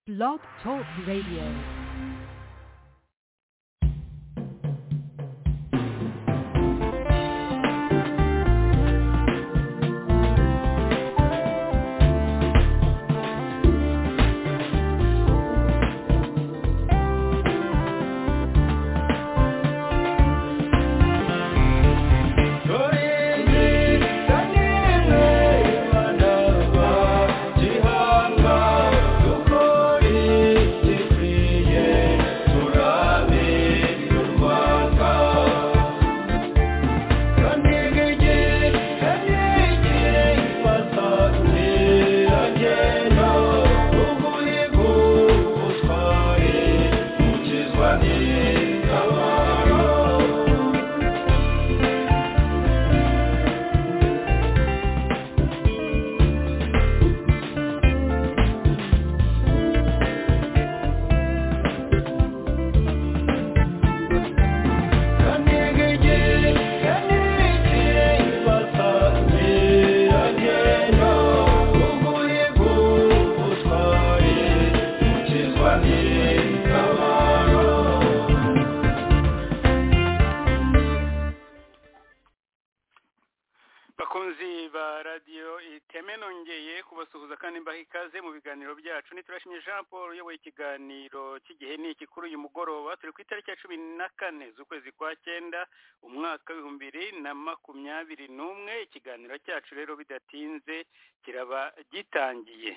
Blog Talk Radio. bakunzi ba radio iteme nongeye kubasuhuza kandi mbaha ikaze mu biganiro byacu. Niturashimye Jean Paul uyoboye ikiganiro cy'igihe n'iki kuri uyu mugoroba. Turi ku itariki ya 14 z'ukwezi kwa 9 umwaka wa 2021. Ikiganiro cyacu rero bidatinze kiraba gitangiye.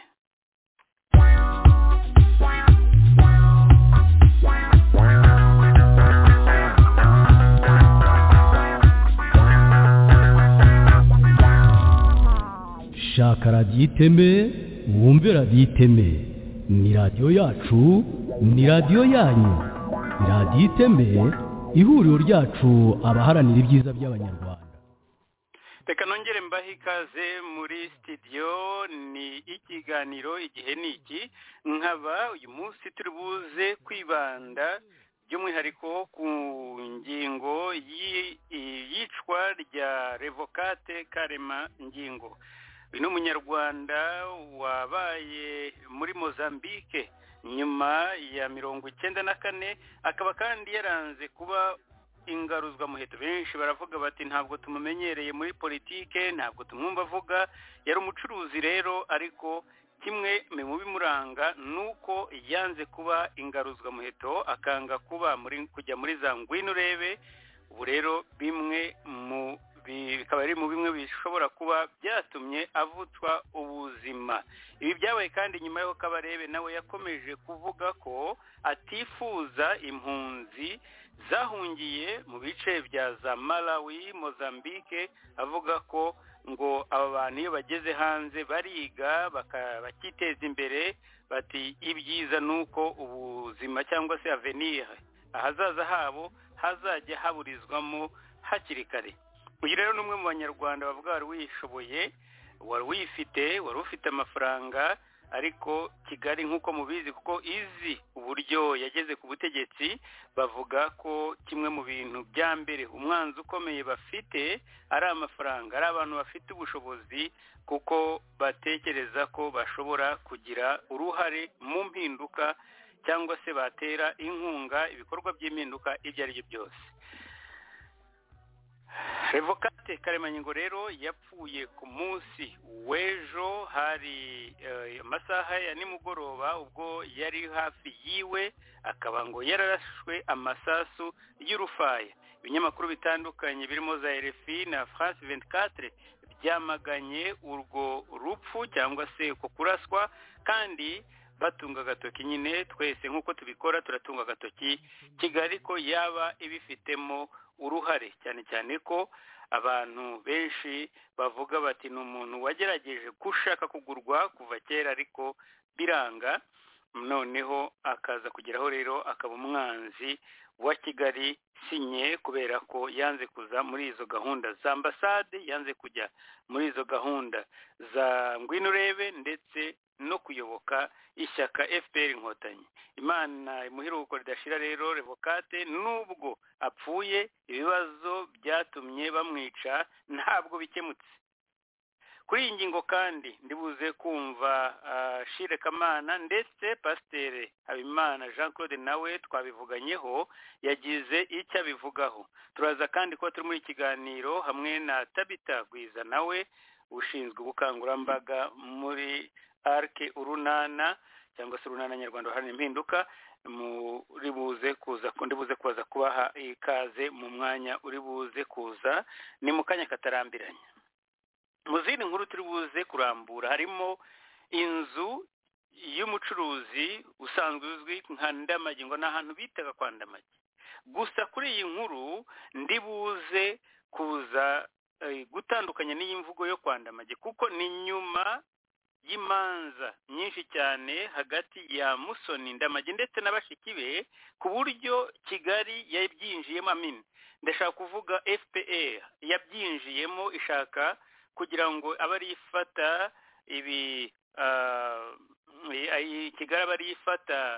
Shaka radiyo iteme wumve radiyo iteme, ni radiyo yacu, ni radiyo yanyu. Radiyo iteme ihuriro ryacu abaharanira ibyiza by'abanyarwanda. Reka nongere mbahe ikaze muri studio. Ni ikiganiro igihe n'iki, nkaba uyu munsi turi buze kwibanda by'umwihariko ku ngingo y'iyicwa rya Revocate Karema Ngingo. Uyu munyarwanda wabaye muri Mozambique nyuma ya 94, akaba kandi yaranze kuba ingaruzwa muheto. Benshi baravuga bati ntabwo tumumenyereye muri politike, ntabwo tumwumva avuga. Yari umucuruzi rero, ariko kimwe mu bimuranga nuko yanze kuba ingaruzwa muheto, akanga kuba kujya muri za ngwino urebe. Ubu rero bikaba ari mu bimwe bishobora kuba byatumye avutswa ubuzima. Ibi byabaye kandi nyuma y'aho Kabarebe nawe yakomeje kuvuga ko atifuza impunzi zahungiye mu bice bya za Malawi, Mozambique, avuga ko ngo aba bantu iyo bageze hanze bariga bakiteza imbere, bati ibyiza nuko ubuzima cyangwa se avenir ahazaza habo hazajya haburizwamo hakiri kare. Uyu rero n'umwe mu banyarwanda bavuga wari wishoboye, wari ufite amafaranga, ariko Kigali nk'uko mubizi kuko izi uburyo yageze ku butegetsi, bavuga ko kimwe mu bintu bya mbere umwanzi ukomeye bafite ari amafaranga, ari abantu bafite ubushobozi, kuko batekereza ko bashobora kugira uruhare mu mpinduka cyangwa se batera inkunga ibikorwa by'impinduka ibyo ari byo byose. Revocate Karema Ngingo rero yapfuye ku munsi w'ejo, hari amasaha ya nimugoroba, ubwo yari hafi yiwe, akaba ngo yararashwe amasasu y'urufaya. Ibinyamakuru bitandukanye birimo za RFI na France 24 byamaganye urwo rupfu cyangwa se uko kuraswa, kandi batunga agatoki. Nyine twese nk'uko tubikora turatunga agatoki Kigali ko yaba ibifitemo uruhare, cyane cyane ko abantu benshi bavuga bati ni umuntu wagerageje gushaka kugurwa kuva kera ariko biranga, noneho akaza kugeraho rero akaba umwanzi wa Kigali sinye, kubera ko yanze kuza muri izo gahunda za ambasade, yanze kujya muri izo gahunda za ngwino urebe, ndetse no kuyoboka ishyaka FPR Inkotanyi. Imana imuhiruko ridashira rero Revocate, nubwo apfuye ibibazo byatumye bamwica ntabwo bikemutse. kuri iyi ngingo kandi ndibuze kumva Shire Kamana ndetse Pasteur Habimana Jean Claude nawe twabivuganyeho yagize icyo abivugaho. Turaza kandi ko turi muri kiganiro hamwe na Tabita Gwiza nawe ushinzwe ubukangurambaga muri Arke Urunana cyangwa se Urunana Nyarwanda hari impinduka muri buze kuza ndibuze kuza kubaha ikaze mu mwanya uri buze kuza ni mu kanya katarambiranye. Mu zindi nkuru turi buze kurambura harimo inzu y'umucuruzi usanzwe uzwi nka Ndamage ngo n'ahantu bitaga kwa Ndamage. Gusa kuri iyi nkuru ndibuze kuza gutandukanya n'iyi mvugo yo kwa Ndamage kuko ni nyuma y'imanza nyinshi cyane hagati ya Musoni Ndamage ndetse n'abashiki be ku buryo Kigali yabyinjiyemo ndashaka kuvuga FPR yabyinjiyemo ishaka kugira ngo abari ifata ibi Kigali abari ifata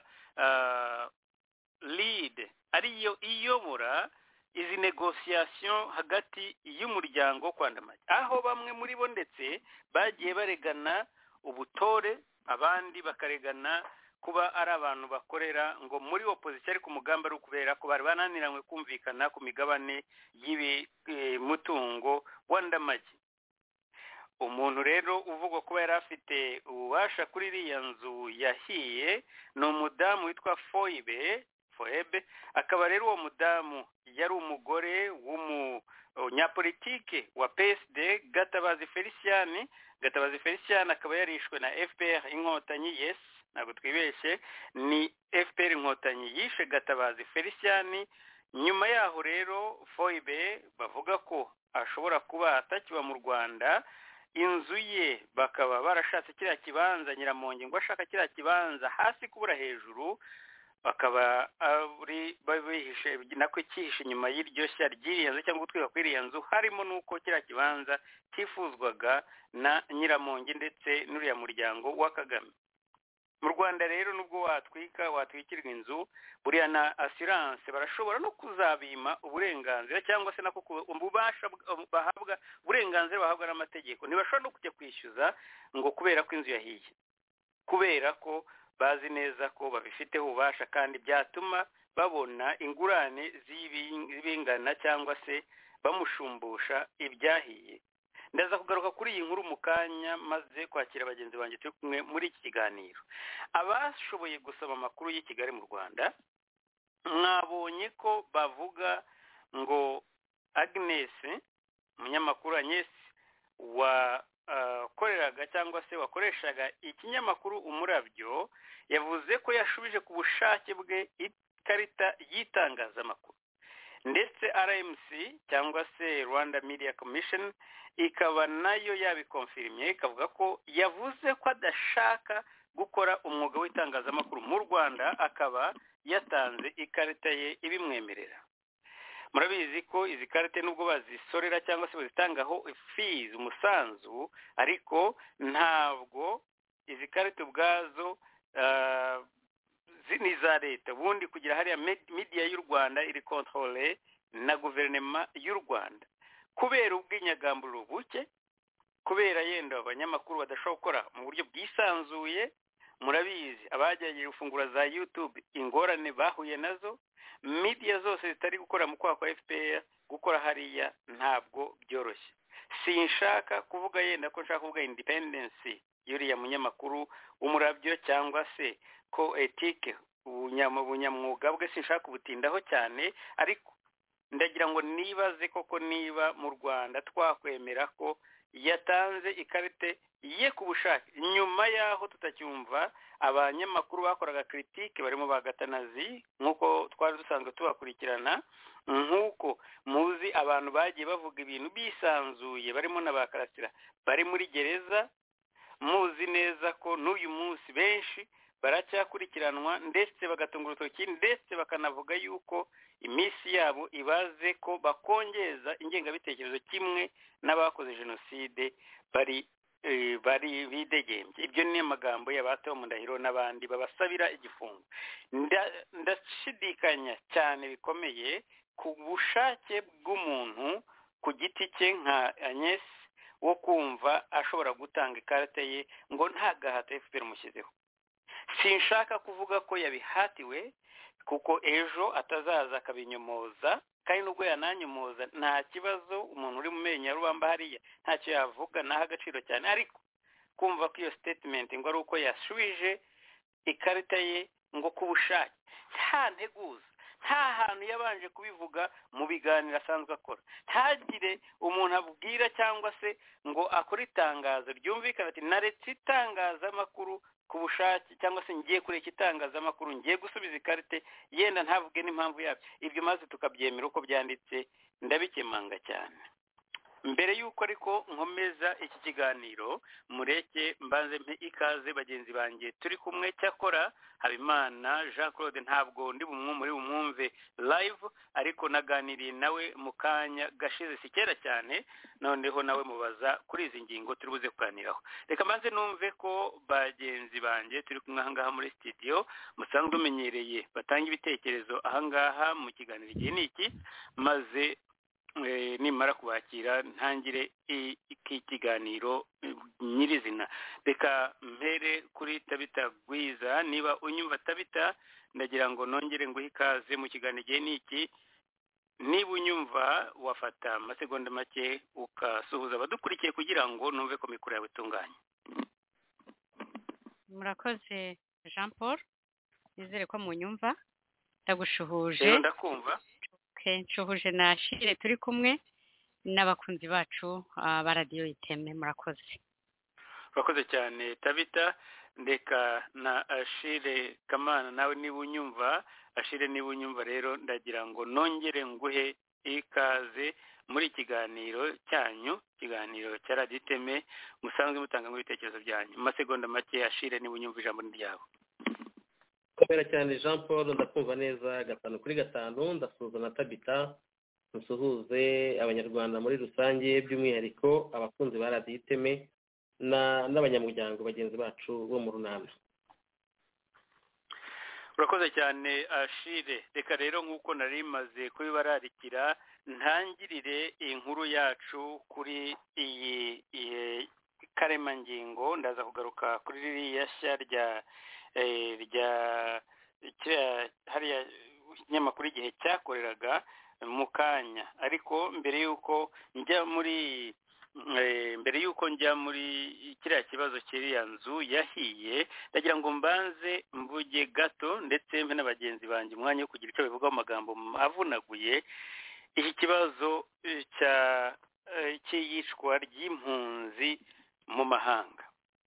lead ariyo iyobora izi negotiation hagati y'umuryango kwa Ndamage aho bamwe muri bo ndetse bagiye baregana ubutore abandi bakaregana kuba ari abantu bakorera ngo muri opposition ariko umugambi ari ukubera ko bari bananiranywe kumvikana ku migabane y'ibi mutungo wa Ndamage. Umuntu rero uvugwa kuba yari afite ububasha kuri iriya nzu yahiye ni umudamu witwa Foibe akaba rero uwo mudamu yari umugore w'umunyapolitike wa PSD Gatabazi Felician akaba yarishwe na FPR Inkotanyi ntabwo twibeshye ni FPR Inkotanyi yishe Gatabazi Felician. Nyuma yaho rero Foibe bavuga ko ashobora kuba atakiba mu Rwanda, inzu ye bakaba barashatse kiriya kibanza Nyiramongi ngo ashaka kiriya kibanza hasi kubura hejuru, bakaba ari babihishe nako cyihishe nyuma y'iryo shya ry'iriya nzu cyangwa gutwika kw'iriya nzu harimo nuko kiriya kibanza cyifuzwaga na Nyiramongi ndetse n'uriya muryango wa Kagame. Mu Rwanda rero nubwo watwikirwa inzu buriya na assurance barashobora no kuzabima uburenganzira cyangwa se nako ububasha bahabwa uburenganzira bahabwa n'amategeko, ntibashobora no kujya kwishyuza ngo kubera ko inzu yahiye, kubera ko bazi neza ko babifiteho ububasha kandi byatuma babona ingurane z'ibingana cyangwa se bamushumbusha ibyahiye. Ndaza kugaruka kuri iyi nkuru mu kanya maze kwakira abagenzi banjye turi kumwe muri iki kiganiro. Abashoboye gusaba amakuru y'i Kigali mu Rwanda mwabonye ko bavuga ngo Agnes, umunyamakuru Agnes wakoreraga cyangwa se wakoreshaga ikinyamakuru Umurabyo, yavuze ko yashubije ku bushake bwe ikarita y'itangazamakuru, ndetse RMC cyangwa se Rwanda Media Commission ikaba nayo yabikonfirmye ikavuga ko yavuze ko adashaka gukora umwuga w'itangazamakuru mu Rwanda, akaba yatanze ikarita ye ibimwemerera. Murabizi ko izi karite nubwo bazisorera cyangwa se bazitangaho fees umusanzu, ariko ntabwo izi karite ubwazo ni za leta. Ubundi kugira hariya media y'u Rwanda iri controle na guverinoma y'u Rwanda, kubera ubw'inyagamburo buke, kubera yenda abanyamakuru badashobora gukora mu buryo bwisanzuye. Murabizi abajyagiye gufungura za YouTube ingorane bahuye nazo, media zose zitari gukora mu kwa FPR gukora hariya ntabwo byoroshye. Sinshaka kuvuga yenda ko nshaka kuvuga independence y'uriya munyamakuru Umurabyo cyangwa se ko ethique ubunyamwuga bwe sinshaka kubutindaho cyane, ariko ndagira ngo nibaze koko niba mu Rwanda twakwemera ko yatanze ikarite ye ku bushake nyuma yaho tutacyumva abanyamakuru bakoraga critique barimo bagatanazi nk'uko twari dusanzwe tubakurikirana, nk'uko muzi abantu bagiye bavuga ibintu bisanzuye barimo n'abakarasira bari muri gereza. Muzi neza ko n'uyu munsi benshi baracyakurikiranwa ndetse bagatunga urutoki ndetse bakanavuga yuko iminsi yabo ibaze ko bakongeza ingengabitekerezo kimwe n'abakoze jenoside bari bidegembye. Ibyo ni amagambo y'abato mu Ndahiro n'abandi babasabira igifungo. Ndashidikanya cyane bikomeye ku bushake bw'umuntu ku giti cye nka Agnes wo kumva ashobora gutanga ikarita ye ngo nta gahato FPR umushyizeho. Sinshaka kuvuga ko yabihatiwe kuko ejo atazaza akabinyomoza, kandi nubwo yananyomoza nta kibazo, umuntu uri mu menyo ya rubamba hariya ntacyo yavuga, naha agaciro cyane. Ariko kumva ko iyo statement ngo ari uko yasubije ikarita ye ngo ku bushake, nta nteguza, nta hantu yabanje kubivuga mu biganiro asanzwe akora, ntagire umuntu abwira cyangwa se ngo akore itangazo ryumvikana ati naretse itangazamakuru ku bushake cyangwa se ngiye kureka itangazamakuru ngiye gusubiza ikarite, yenda ntavuge n'impamvu yabyo. Ibyo maze tukabyemera uko byanditse, ndabikemanga cyane. Mbere y'uko ariko nkomeza iki kiganiro, mureke mbanze mpe ikaze bagenzi banjye turi kumwe. Cyakora Habimana Jean Claude ntabwo ndi muri bumwumve live, ariko naganiriye nawe mu kanya gashize si kera cyane, noneho nawe mubaza kuri izi ngingo turi buze kuganiraho. Reka mbanze numve ko bagenzi banjye turi kumwe ahangaha muri studio musanzwe umenyereye batanga ibitekerezo ahangaha mu kiganiro igihe niki, maze nimara kubakira ntangire iki kiganiro nyirizina. Reka mpere kuri Tabita Gwiza. Niba unyumva Tabita, ndagira ngo nongere nguhe ikaze mu kiganiro igihe niki. Niba unyumva wafata amasegonda make ukasuhuza abadukurikiye kugira ngo numve ko mikoro yawe itunganye. Murakoze Jean Paul, nizere ko munyumva. Ndagushuhuje. Ndakumva. Nshuhuje na Shire turi kumwe n'abakunzi bacu ba Radio Iteme. Murakoze. Murakoze cyane Tabita. Ndeka na Ashire Kamana, nawe niba unyumva, Ashire niba unyumva rero ndagira ngo nongere nguhe ikaze muri kiganiro cyanyu, kiganiro cya Radio Iteme musanzwe mutanga mu bitekerezo byanyu. Amasegonda make Ashire niba unyumva ijambo ryabo. Komera cyane Jean Paul, ndakumva neza 5/5. Ndasuhuza na Tabita, nsuhuze abanyarwanda muri rusange, by'umwihariko abakunzi ba Radio Iteme n'abanyamuryango bagenzi bacu bo mu runana. Urakoze cyane Ashire. Reka rero nk'uko nari maze kubibararikira, ntangirire inkuru yacu kuri iyi karemangingo. Ndaza kugaruka kuri ririya shya rya hariya nyamakuru igihe cyakoreraga mu kanya. Ariko mbere y'uko njya muri kiriya kibazo kiriya nzu yahiye, ndagira ngo mbanze mvuge gato ndetse mbe n'abagenzi banjye umwanya wo kugira icyo bivuga mu magambo avunaguye iki kibazo cy'iyicwa ry'impunzi mu mahanga.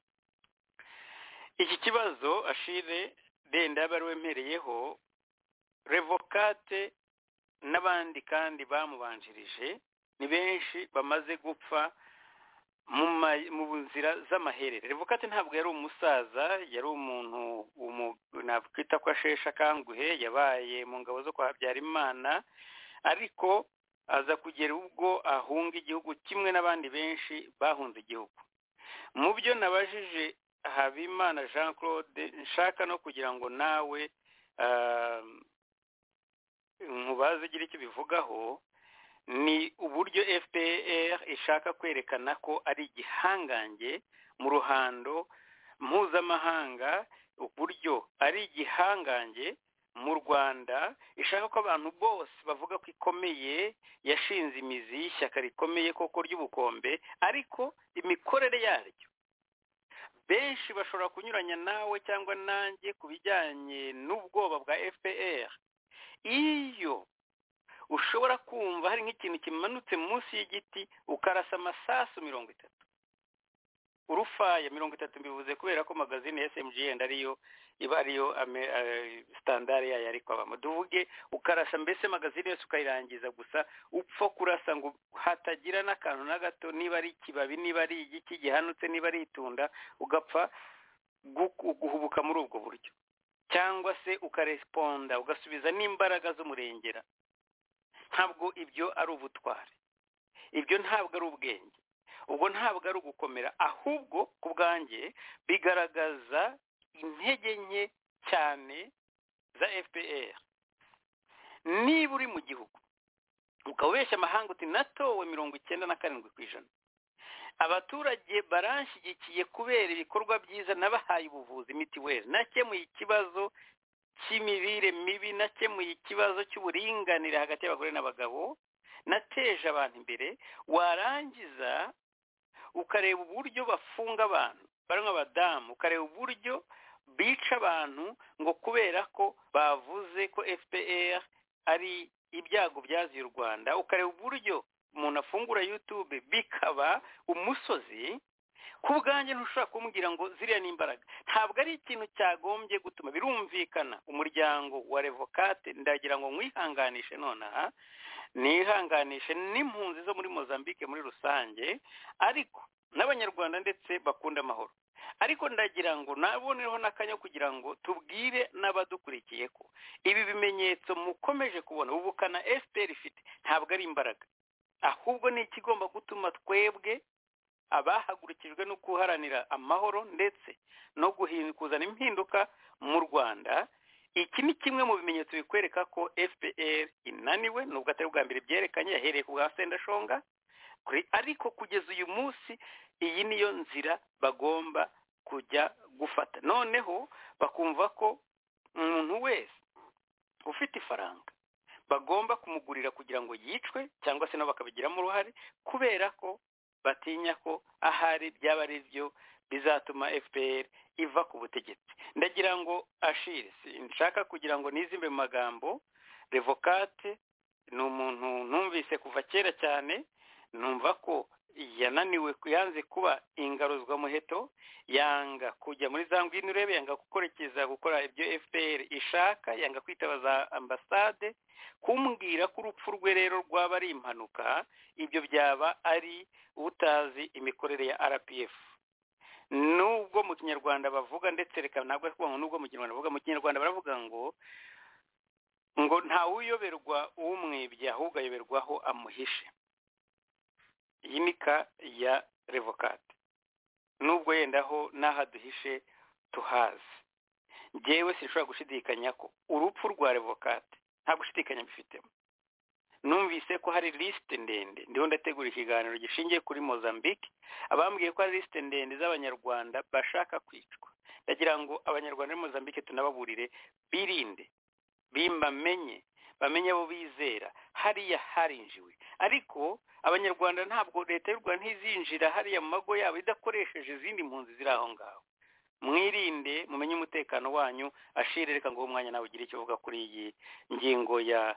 Iki kibazo Ashire denda yabarwemereyeho revokate n'abandi kandi bamubanjirije ni benshi bamaze gupfa mu nzira z'amaherere. Revokate ntabwo yari umusaza, yari umuntu nakwita ko ashesha akanguhe, yabaye mu ngabo zo kwa Habyarimana, ariko aza kugera ubwo ahunga igihugu kimwe n'abandi benshi bahunze igihugu. Mu byo nabajije Habimana Jean Claude, nshaka no kugira ngo nawe nkubaze igira icyo bivugaho, ni uburyo FPR ishaka kwerekana ko ari igihangange mu ruhando mpuzamahanga, uburyo ari igihangange mu Rwanda, ishaka ko abantu bose bavuga ko ikomeye, yashinze imizi y'ishyaka rikomeye koko ry'ubukombe, ariko imikorere yaryo benshi bashobora kunyuranya nawe cyangwa nanjye ku bijyanye n'ubwoba bwa FPR. Iyo ushobora kumva hari nk'ikintu kimanutse munsi y'igiti ukarasa amasasu 30, urufaya 30, mbivuze kubera ko magazine ya SMG yenda ariyo iba ariyo standard yayo, ariko abamo duvuge ukarasa mbese magazine yose ukayirangiza gusa upfa kurasa ngo hatagira n'akantu na gato, niba ari ikibabi, niba ari igiti gihanutse, niba ari itunda, ugapfa guhubuka muri ubwo buryo, cyangwa se ukaresponda ugasubiza n'imbaraga z'umurengera. Ntabwo ibyo ari ubutware, ibyo ntabwo ari ubwenge, ubwo ntabwo ari ugukomera, ahubwo ku bwanjye bigaragaza intege nke cyane za FPR. Niba uri mu gihugu ukabeshya amahanga uti natowe 97%, abaturage baranshyigikiye kubera ibikorwa byiza nabahaye ubuvuzi mitiweli, nakemuye ikibazo cy'imirire mibi, nakemuye ikibazo cy'uburinganire hagati y'abagore n'abagabo, nateje abantu imbere. Warangiza ukareba uburyo bafunga abantu barimo abadamu, ukareba uburyo bica abantu ngo kubera ko bavuze ko FPR ari ibyago byaziye u Rwanda, ukareba uburyo umuntu afungura YouTube bikaba umusozi. Ku bwanjye ntushobora kumbwira ngo ziriya ni imbaraga. Ntabwo ari ikintu cyagombye gutuma. Birumvikana umuryango wa Revocate ndagira ngo mwihanganishe nonaha, nihanganishe n'impunzi zo muri Mozambique muri rusange, ariko n'abanyarwanda ndetse bakunda amahoro. Ariko ndagira ngo naboneho n'akanya kugira ngo tubwire n'abadukurikiye ko ibi bimenyetso mukomeje kubona ubukana FPR ifite ntabwo ari imbaraga, ahubwo ni ikigomba gutuma twebwe abahagurukijwe no guharanira amahoro ndetse no kuzana impinduka mu Rwanda. Iki ni kimwe mu bimenyetso bikwereka ko FPR inaniwe, nubwo atari bwa mbere byerekanye, yahereye ku bwa Sendashonga, ariko kugeza uyu munsi iyi niyo nzira bagomba kujya gufata. Noneho bakumva ko umuntu wese ufite ifaranga bagomba kumugurira kugira ngo yicwe, cyangwa se nabo bakabigiramo uruhare, kubera ko batinya ko ahari byaba ari byo bizatuma FPR iva ku butegetsi. Ndagira ngo Ashire, nshaka kugira ngo nizimbe mu magambo, Revocate ni umuntu numvise kuva kera cyane, numva ko yananiwe, yanze kuba ingaruzwa muheto, yanga kujya muri za ngwino urebe, yanga gukora ibyo FPR ishaka, yanga kwitabaza ambasade. Kumbwira ko urupfu rwe rero rwaba ari impanuka, ibyo byaba ari utazi imikorere ya RPF. Nubwo mu Kinyarwanda bavuga, ndetse reka ntabwo ari kuvuga ngo nubwo mu Kinyarwanda bavuga, mu Kinyarwanda baravuga ngo nta uyoberwa umwibye, ahubwo ayoberwaho amuhishe. Iyi ni ka ya Revocate, nubwo yendaho n'aha duhishe tuhazi. Njyewe sinshobora gushidikanya ko urupfu rwa Revocate nta gushidikanya bifitemo. Numvise ko hari liste ndende, ndiho ndategura ikiganiro gishingiye kuri Mozambique, abambwiye ko hari liste ndende z'abanyarwanda bashaka kwicwa. Ndagira ngo abanyarwanda muri Mozambique tunababurire birinde, bamenye abo bizera, hariya harinjiwe. Ariko abanyarwanda ntabwo leta y'u Rwanda ntizinjira hariya mu mago yabo idakoresheje izindi mpunzi ziri aho ngaho. Mwirinde, mumenye umutekano wanyu. Ashire, reka ngo umwanya nawe ugire icyo uvuga kuri iyi ngingo ya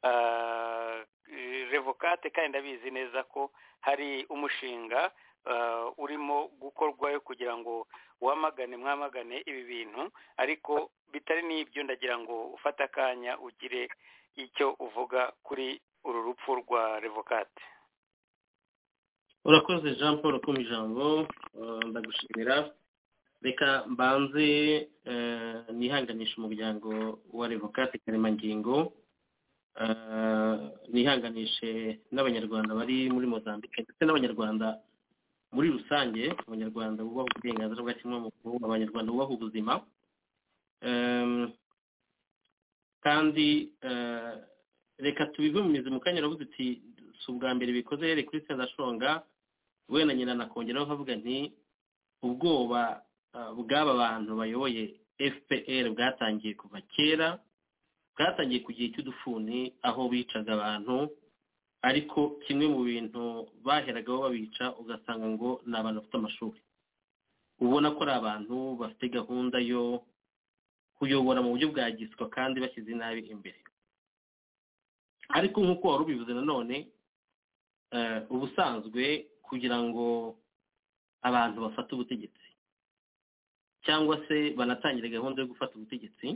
Revocate, kandi ndabizi neza ko hari umushinga urimo gukorwayo kugira ngo mwamagane ibi bintu, ariko bitari n'ibyo. Ndagira ngo ufate akanya ugire icyo uvuga kuri uru rupfu rwa Revocate. Urakoze Jean Paul ku ijambo, ndagushimira. Reka mbanze nihanganisha umuryango wa Revocate Karemangingo, nihanganishe n'abanyarwanda bari muri Mozambique ndetse n'abanyarwanda muri rusange, abanyarwanda bubaha uburenganzira bwa kimwe, abanyarwanda bubaha ubuzima. Kandi reka tubive mu mizi mu kanya. Uravuze uti si ubwa mbere bikoze, yere kuri Sendashonga, we na nyina nakongeraho nkavuga nti ubwoba bw'aba bantu bayoboye FPR bwatangiye kuva kera, bwatangiye ku gihe cy'udufuni aho bicaga abantu, ariko kimwe mu bintu baheragaho babica ugasanga ngo ni abantu bafite amashuri, ubona ko ari abantu bafite gahunda yo kuyobora mu buryo bwa giswa kandi bashyize inabi imbere. Ariko nk'uko wari ubivuze nanone, ubusanzwe kugira ngo abantu bafate ubutegetsi cyangwa se banatangire gahunda yo gufata ubutegetsi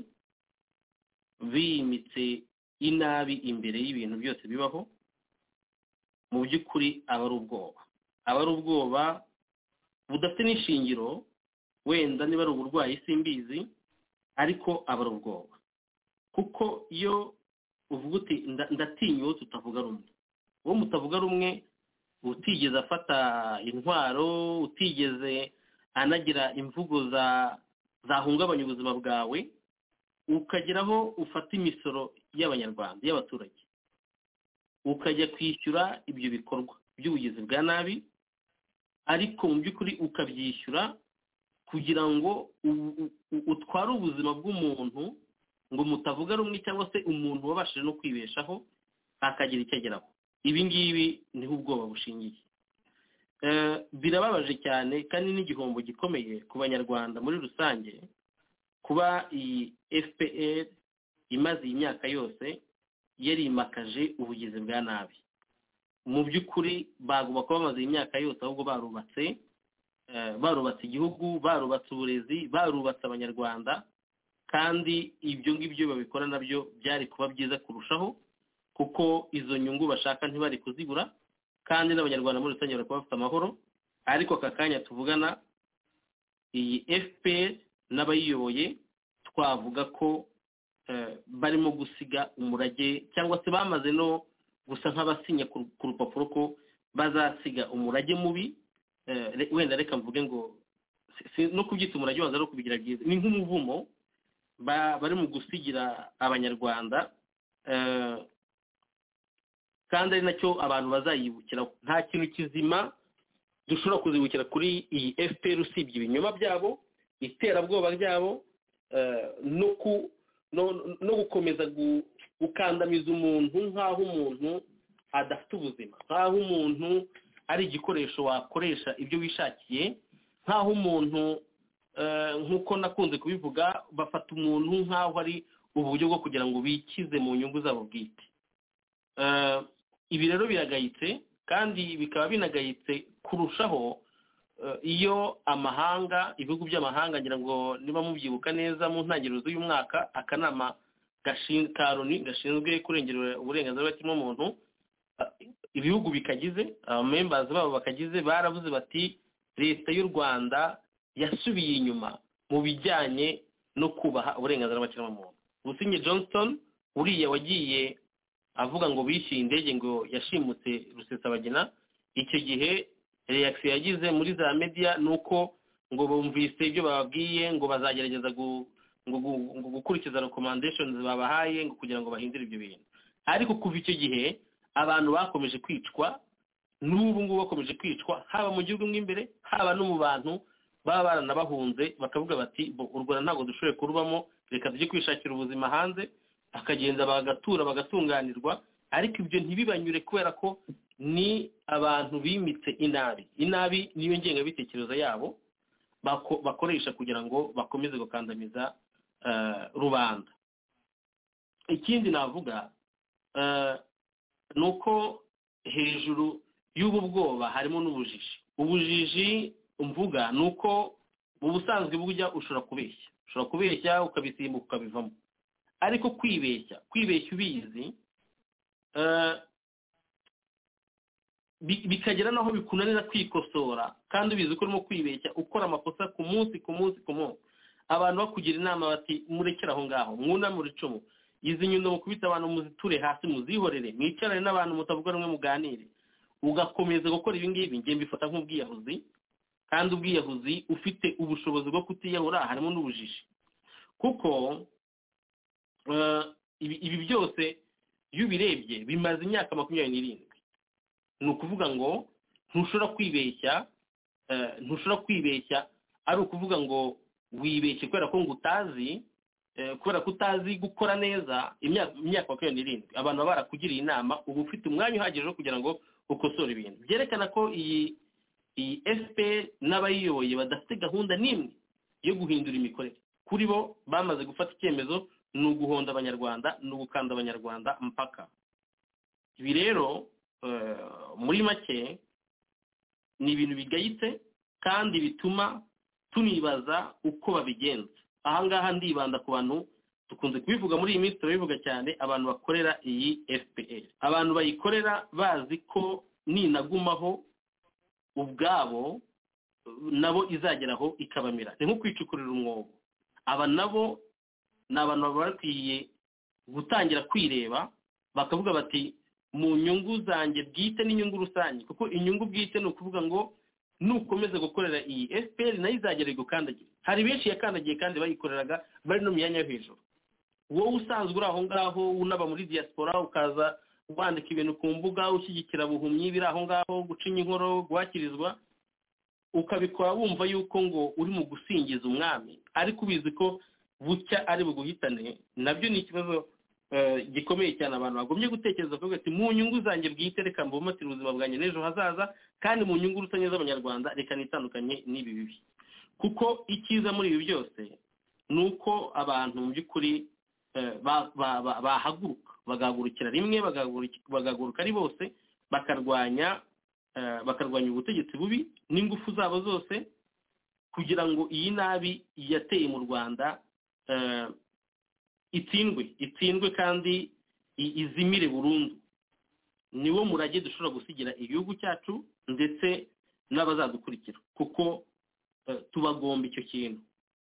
bimitse inabi imbere y'ibintu byose bibaho, mu by'ukuri aba ari ubwoba budafite n'ishingiro. Wenda niba ari uburwayi simbizi, ariko aba ari ubwoba, kuko iyo uvuga uti ndatinya uwo tutavuga rumwe, uwo mutavuga rumwe utigeze afata intwaro, utigeze anagira imvugo zahungabanya ubuzima bwawe, ukageraho ufata imisoro y'abanyarwanda, y'abaturage, ukajya kwishyura ibyo bikorwa by'ubugizi bwa nabi, ariko mu by'ukuri ukabyishyura kugira ngo utware ubuzima bw'umuntu ngo mutavuga rumwe cyangwa se umuntu wabashije no kwibeshaho akagira icyo ageraho. Ibi ngibi niho ubwoba bushingiye. Birababaje cyane kandi n'igihombo gikomeye ku banyarwanda muri rusange kuba iyi FPR imaze iyi myaka yose yarimakaje ubugizi bwa nabi. Mu by'ukuri bagomba kuba bamaze imyaka yose ahubwo barubatse igihugu, barubatse uburezi, barubatse abanyarwanda, kandi ibyo ngibyo babikora nabyo byari kuba byiza kurushaho kuko izo nyungu bashaka ntibari kuzibura kandi n'abanyarwanda muri rusange bari kuba bafite amahoro. Ariko aka kanya tuvugana iyi FPR n'abayiyoboye twavuga ko barimo gusiga umurage cyangwa se bamaze no gusa nk'abasinya ku rupapuro ko bazasiga umurage mubi. Wenda reka mvuge ngo no kubyita umurage waza no kubigira byiza, ni nk'umuvumo bari mu gusigira abanyarwanda, kandi ari nacyo abantu bazayibukiraho. Nta kintu kizima dushobora kuzibukira kuri iyi FPR usibye ibinyoma byabo, iterabwoba ryabo, no gukomeza gukandamiza umuntu nk'aho umuntu adafite ubuzima, nk'aho umuntu ari igikoresho wakoresha ibyo wishakiye, nk'aho umuntu nk'uko nakunze kubivuga bafata umuntu nk'aho ari uburyo bwo kugira ngo bikize mu nyungu zabo bwite. Ibi rero biragayitse kandi bikaba binagayitse kurushaho iyo amahanga, ibihugu by'amahanga, ngira ngo niba mubyibuka neza mu ntangiriro z'uyu mwaka akanama ka Loni gashinzwe kurengera uburenganzira bw'ikiremwamuntu, ibihugu bikagize abamembazi babo bakagize baravuze bati leta y'u Rwanda yasubiye inyuma mu bijyanye no kubaha uburenganzira bw'ikiremwamuntu. Businye Johnston uriya wagiye avuga ngo bishyuye indege ngo yashimutse Rusesabagina, icyo gihe reaction yagize muri za media nuko ngo bumvise ibyo bababwiye ngo bazagerageza gukurikiza recommendations babahaye ngo kugira ngo bahindure ibyo bintu. Ariko kuva icyo gihe abantu bakomeje kwicwa, n'ubu ngubu bakomeje kwicwa, haba mu gihugu mw'imbere haba no mu bantu baba baranabahunze bakavuga bati u Rwanda ntabwo dushoboye kurubamo, reka tujye kwishakira ubuzima hanze, akagenda bagatura bagatunganirwa. Ariko ibyo ntibibanyure kubera ko ni abantu bimitse inabi niyo ngengabitekerezo yabo bakoresha kugira ngo bakomeze gukandamiza rubanda. Ikindi navuga nuko hejuru y'ubu bwoba harimo n'ubujiji. Ubujiji mvuga nuko ubusanzwe bujya ushobora kubeshya ukabisimbuka ukabivamo, ariko kwibeshya ubizi bikagera naho bikunanira kwikosora kandi ubizi ko urimo kwibeshya ukora amakosa ku munsi. Abantu bakugira inama bati murekere aho ngaho, mwunamure icumu, izi nyundo mukubita abantu muziture hasi, muzihorere, mwicarane n'abantu mutavuga rumwe muganire, ugakomeza gukora ibi ngibi. Ngiye mbifata nk'ubwiyahuzi, kandi ubwiyahuzi ufite ubushobozi bwo kutiyahura harimo n'ubujiji, kuko ibi byose iyo ubirebye bimaze imyaka 27. Ni ukuvuga ngo ntushobora kwibeshya ari ukuvuga ngo wibeshye kubera ko ngo utazi, kubera ko utazi gukora neza. Imyaka 27 abantu baba barakugiriye inama, uba ufite umwanya uhagije wo kugira ngo ukosore ibintu. Byerekana ko iyi FPR n'abayiyoboye badafite gahunda n'imwe yo guhindura imikorere. Kuri bo bamaze gufata icyemezo, ni uguhonda abanyarwanda, ni ugukanda abanyarwanda mpaka. Ibi rero muri make ni ibintu bigayitse kandi bituma tunibaza uko babigenza. Ahangaha ndibanda ku bantu tukunze kubivuga muri iyi minsi, turabivuga cyane, abantu bakorera iyi FPR. Abantu bayikorera bazi ko ninagumaho ubwabo nabo izageraho ikabamira, ni nko kwicukurira umwobo. Aba nabo ni abantu bakwiye gutangira kwireba bakavuga bati mu nyungu zanjye bwite n'inyungu rusange, kuko inyungu bwite ni ukuvuga ngo nukomeza gukorera iyi FPR nayo izagera igukandagira. Hari benshi yakandagiye kandi bayikoreraga bari no mu myanya yo hejuru. Wowe usanzwe uri aho ngaho unaba muri diaspora ukaza wandika ibintu ku mbuga ushyigikira buhumyi biri aho ngaho, gucinya inkoro, guhakirizwa, ukabikora wumva yuko ngo uri mu gusingiza umwami ariko ubizi ko bucya ari buguhitane, nabyo ni ikibazo gikomeye cyane abantu bagombye gutekereza kuvuga ati mu nyungu zanjye bwite reka mbumatire ubuzima bwanjye n'ejo hazaza, kandi mu nyungu rusange z'abanyarwanda reka nitandukanye n'ibi bibi. kuko icyiza muri ibi byose ni uko abantu mu by'ukuri bahaguruka bagahagurukira rimwe, bagahaguruka ari bose bakarwanya ubutegetsi bubi n'ingufu zabo zose, kugira ngo iyi nabi yateye mu Rwanda itsindwe kandi izimire burundu. Niwo murage dushobora gusigira igihugu cyacu ndetse n'abazadukurikira, kuko tubagomba icyo kintu.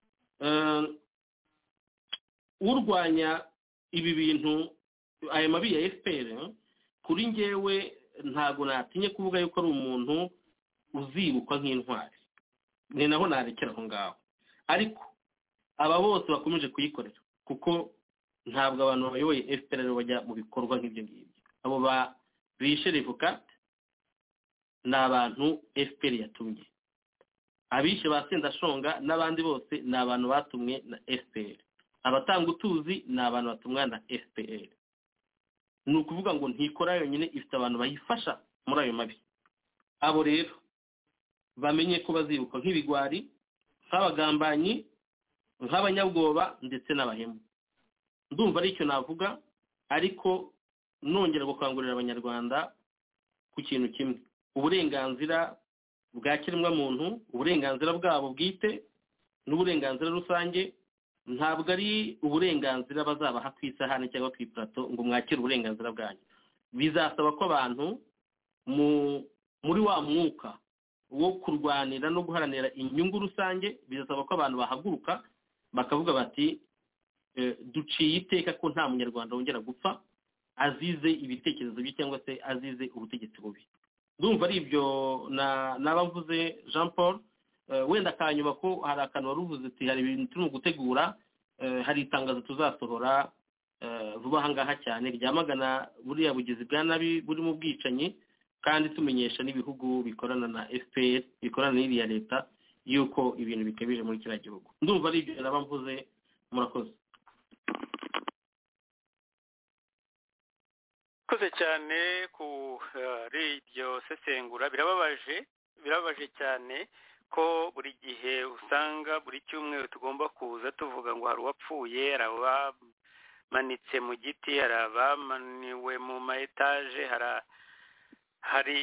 Urwanya ibi bintu, aya mabi ya FPR, kuri njyewe ntabwo natinye kuvuga yuko ari umuntu uzibukwa nk'intwari, ni naho narekera aho ngaho. Ariko aba bose bakomeje kuyikorera, kuko ntabwo abantu bayoboye FPR bajya mu bikorwa nk'ibyo ngibyo. Abo bishe Revocate ni abantu FPR yatumye, abishe ba Sendashonga n'abandi bose ni abantu batumwe na FPR, abatanga utuzi ni abantu batumwa na FPR. Ni ukuvuga ngo ntikora yonyine, ifite abantu bayifasha muri ayo mabi. Abo rero bamenye ko bazibuka nk'ibigwari, nk'abagambanyi, nk'abanyabwoba ndetse n'abahemu. Ndumva ari icyo navuga, ariko nongera gukangurira abanyarwanda ku kintu kimwe: uburenganzira bwa kiremwamuntu, uburenganzira bwabo bwite n'uburenganzira rusange. Ntabwo ari uburenganzira bazabaha ku isahani cyangwa ku iparato ngo mwakire uburenganzira bwanyu. Bizasaba ko abantu muri wa mwuka wo kurwanira no guharanira inyungu rusange, bizasaba ko abantu bahaguruka bakavuga bati duciye iteka ko nta munyarwanda wongera gupfa azize ibitekerezo bye cyangwa se azize ubutegetsi bubi. Ndumva ari ibyo naba mvuze, Jean Paul. Wenda kanyuma ko hari akantu wari uvuze ati hari ibintu turimo gutegura, hari itangazo tuzasohora vuba aha ngaha cyane ryamagana buriya bugizi bwa nabi buri mu bwicanyi, kandi tumenyesha n'ibihugu bikorana na FPR, bikorana n'iriya leta, yuko ibintu bikabije muri kiriya gihugu. Ndumva ari ibyo naba mvuze. Murakoze. koze cyane kuri iryo sesengura. Birababaje cyane ko buri gihe usanga buri cyumweru tugomba kuza tuvuga ngo hari uwapfuye, hari abamanitse mu giti, hari abamaniwe mu ma etaje, hari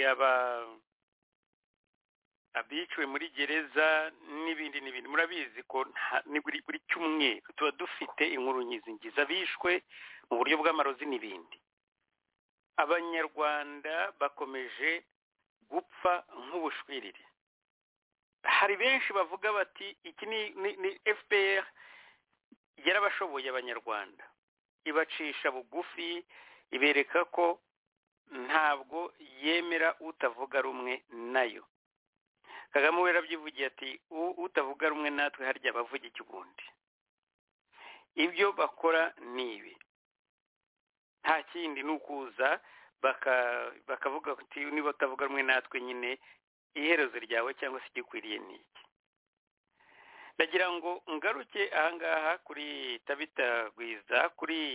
abiciwe muri gereza n'ibindi. Murabizi ko ni buri cyumweru tuba dufite inkuru nyizingiza, bishwe mu buryo bw'amarozi n'ibindi. Abanyarwanda bakomeje gupfa nk'ubushwiriri. Hari benshi bavuga bati iki ni FPR yarabashoboye abanyarwanda, ibacisha bugufi, ibereka ko ntabwo yemera utavuga rumwe nayo. Kagame we yarabyivugiye ati utavuga rumwe natwe harya bavuga iki ubundi. Ibyo bakora ni ibi, nta kindi ni ukuza bakavuga ati niba utavuga rumwe natwe nyine iherezo ryawe cyangwa se igikwiriye ni iki. Ndagira ngo ngaruke ahangaha kuri Tabita Gwiza,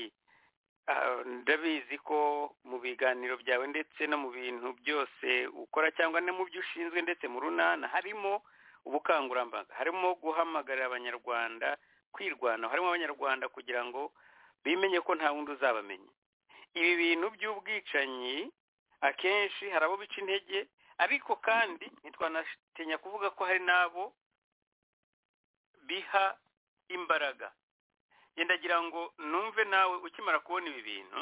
ndabizi ko mu biganiro byawe ndetse no mu bintu byose ukora cyangwa no mu byo ushinzwe ndetse mu runana harimo ubukangurambaga, harimo guhamagarira abanyarwanda kwirwanaho, harimo abanyarwanda kugira ngo bimenye ko nta wundi uzabamenya. Ibi bintu by'ubwicanyi akenshi hari abo bica intege, ariko kandi ntitwanatinya kuvuga ko hari n'abo biha imbaraga. Ndagira ngo numve nawe ukimara kubona ibi bintu,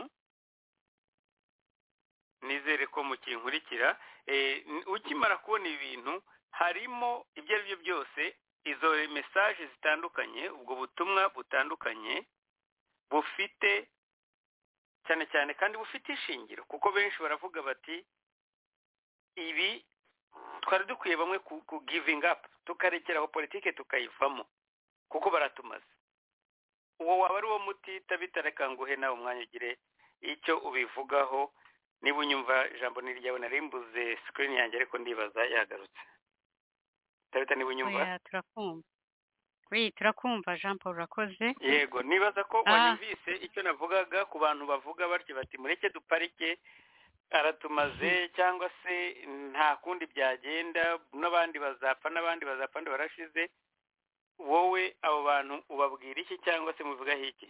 nizere ko mukinkurikira, ukimara kubona ibi bintu harimo ibyo ari byo byose, izo mesaje zitandukanye, ubwo butumwa butandukanye bufite cyane cyane kandi bufite ishingiro, kuko benshi baravuga bati ibi twari dukwiye bamwe ku giving up, tukarekeraho politike tukayivamo kuko baratumaze. Uwo waba ari uwo muti Tabita nguhe nawe umwanya ugire icyo ubivugaho. Niba unyumva ijambo ni ryawe, narimbuze screen yanjye ariko ndibaza yagarutse. tabita niba unyumva oya turakumva turakumva Jean Paul urakoze yego nibaza ko wanyumvise icyo navugaga ku bantu bavuga batyo bati mureke duparike aratumaze cyangwa se nta kundi byagenda n'abandi bazapfa n'abandi barashize wowe abo bantu ubabwira iki cyangwa se muvugaho iki?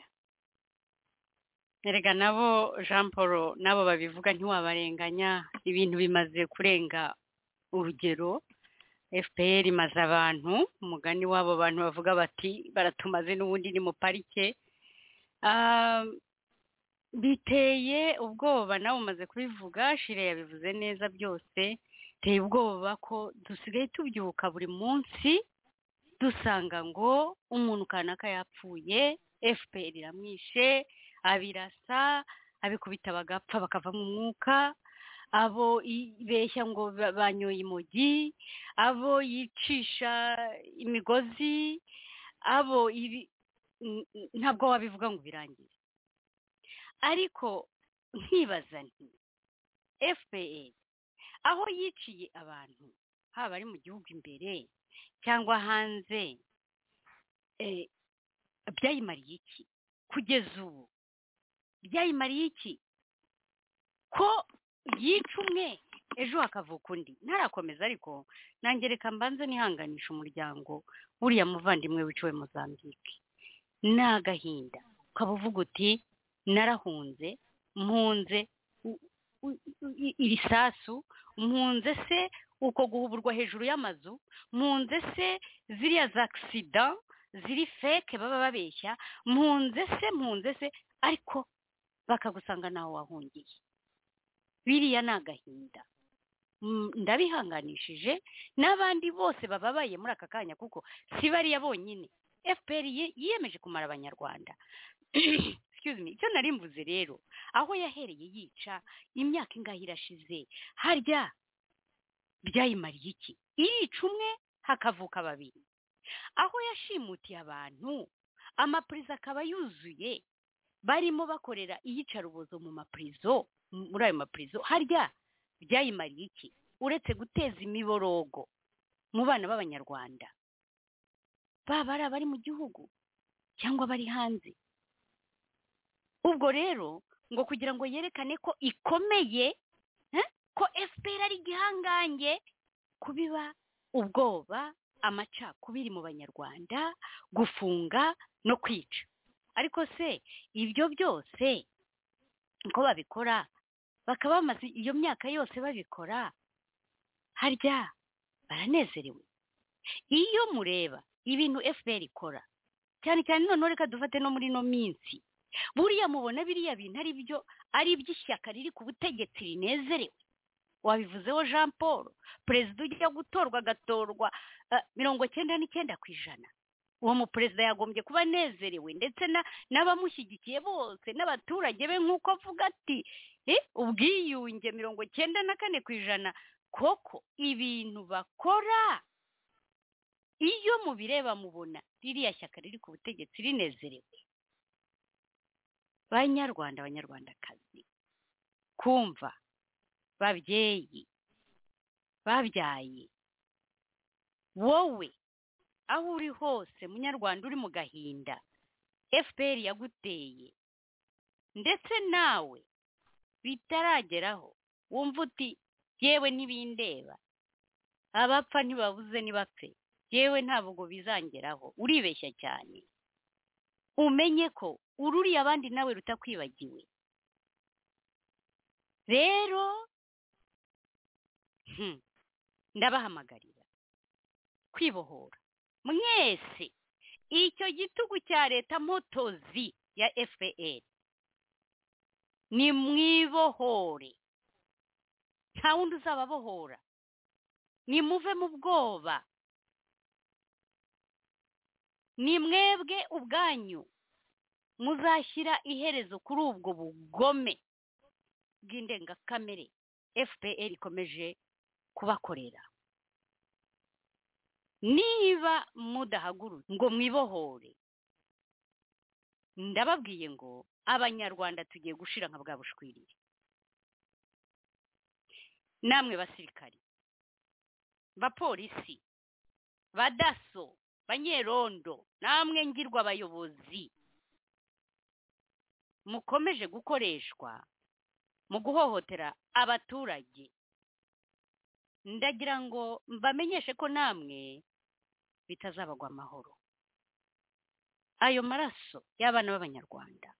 erega nabo Jean Paul nabo babivuga ntiwabarenganya ibintu bimaze kurenga urugero. FPR imaze abantu umugani wabo bantu bavuga bati baratumaze n'ubundi ni mu parike biteye ubwoba nawe umaze kubivuga Shire yabivuze neza byose teye ubwoba ko dusigaye tubyuka buri munsi dusanga ngo umuntu kanaka yapfuye FPR iramwishe abirasa abikubita bagapfa bakava mu mwuka abo ibeshya ngo banyoye imogi abo yicisha imigozi abo ntabwo wabivuga ngo birangiye ariko nkibaza nti FPR aho yiciye abantu haba ari mu gihugu imbere cyangwa hanze byayimariye iki kugeza ubu byayimariye iki ko yica umwe ejo hakavuka undi ntarakomeza ariko nangereka mbanze nihanganisha umuryango buriya muvandimwe wiciwe Mozambique ni agahinda ukaba uvuga uti narahunze mpunze irisasu mpunze se uko guhuburwa hejuru y'amazu mpunze se ziriya za accident ziri fake baba babeshya mpunze se ariko bakagusanga naho wahungiye biriya ni agahinda ndabihanganishije n'abandi bose bababaye muri aka kanya kuko si bariya bonyine FPR yiyemeje kumara abanyarwanda excuse me icyo nari mvuze rero aho yahereye yica imyaka ingahe irashize harya byayimariye iki irica umwe hakavuka babiri aho yashimutiye abantu amapurizo akaba yuzuye barimo bakorera iyicarubozo mu mapurizo muri ayo mapurizo harya byayimariye iki uretse guteza imiborogo mu bana b'abanyarwanda baba ari abari mu gihugu cyangwa bari hanze ubwo rero ngo kugira ngo yerekane ko ikomeye ko FPR ari gihangange kubiba ubwoba amacakubiri mu banyarwanda gufunga no kwica ariko se ibyo byose uko babikora bakaba bamaze iyo myaka yose babikora harya baranezerewe iyo mureba ibintu FPR ikora cyane cyane none reka dufate no muri no minsi buriya mubona biriya bintu ari iby'ishyaka riri ku butegetsi rinezerewe wabivuzeho Jean Paul perezida ujya gutorwa agatorwa 99%. uwo mu perezida yagombye kuba anezerewe ndetse n'abamushyigikiye bose n'abaturage be nk'uko avuga ati ubwiyunge 94%. koko ibintu bakora iyo mubireba mubona ririya shyaka riri ku butegetsi rinezerewe. abanyarwandakazi kumva babyeyi babyaye wowe aho uri hose munyarwanda uri mu gahinda FPR yaguteye ndetse nawe bitarageraho wumva uti yewe ntibindeba abapfa ntibabuze nibapfe yewe ntabwo bizangeraho uribeshya cyane umenye ko ururi abandi nawe rutakwibagiwe rero ndabahamagarira kwibohora mwese icyo gitugu cya leta motozi ya FPR ni mwibohore nta wundi uzababohora ni muve mu bwoba ni mwebwe ubwanyu muzashyira iherezo kuri ubwo bugome bw'indengakamere FPR ikomeje kubakorera. Niba mudahagurutse ngo mwibohore ndababwiye ngo abanyarwanda tugiye gushira nka bwa bushwirire. Namwe basirikari bapolisi badaso, banyerondo, namwe ngirwa abayobozi mukomeje gukoreshwa mu guhohotera abaturage, ndagira ngo mbamenyeshe ko namwe bitazabagwa amahoro. Ayo maraso y'abana b'abanyarwanda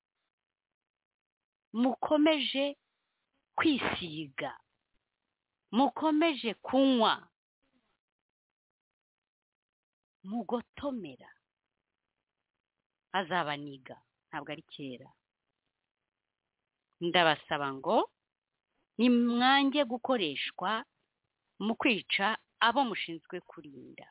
mukomeje kwisiga, mukomeje kunywa, mugotomera, azabaniga, ntabwo ari kera. Ndabasaba ngo nimwange gukoreshwa mu kwica abo mushinzwe kurinda.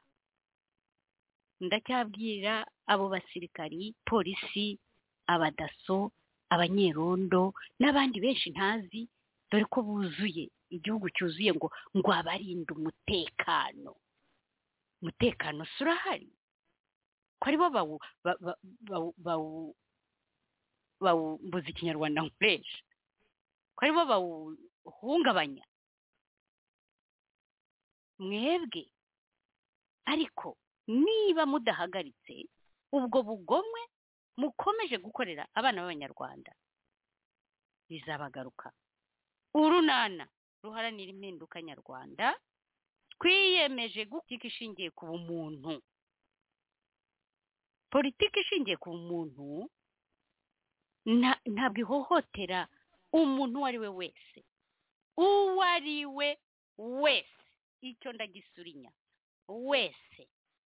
Ndacyabwira abo basirikari, polisi, abadaso, abanyerondo n'abandi benshi ntazi, dore ko buzuye igihugu cyuzuye ngo abarinda umutekano. Umutekano surahari ko aribo bawubuza ikinyarwanda nkoresha, ko aribo bawuhungabanya. Mwebwe ariko niba mudahagaritse ubwo bugomwe mukomeje gukorera abana b'abanyarwanda, bizabagaruka. Urunana ruharanira impinduka nyarwanda twiyemeje gutika ishingiye ku bumuntu. Politiki ishingiye ku bumuntu ntabwo ihohotera umuntu uwo ari we wese, uwo ari we wese, icyo ndagisurinya wese.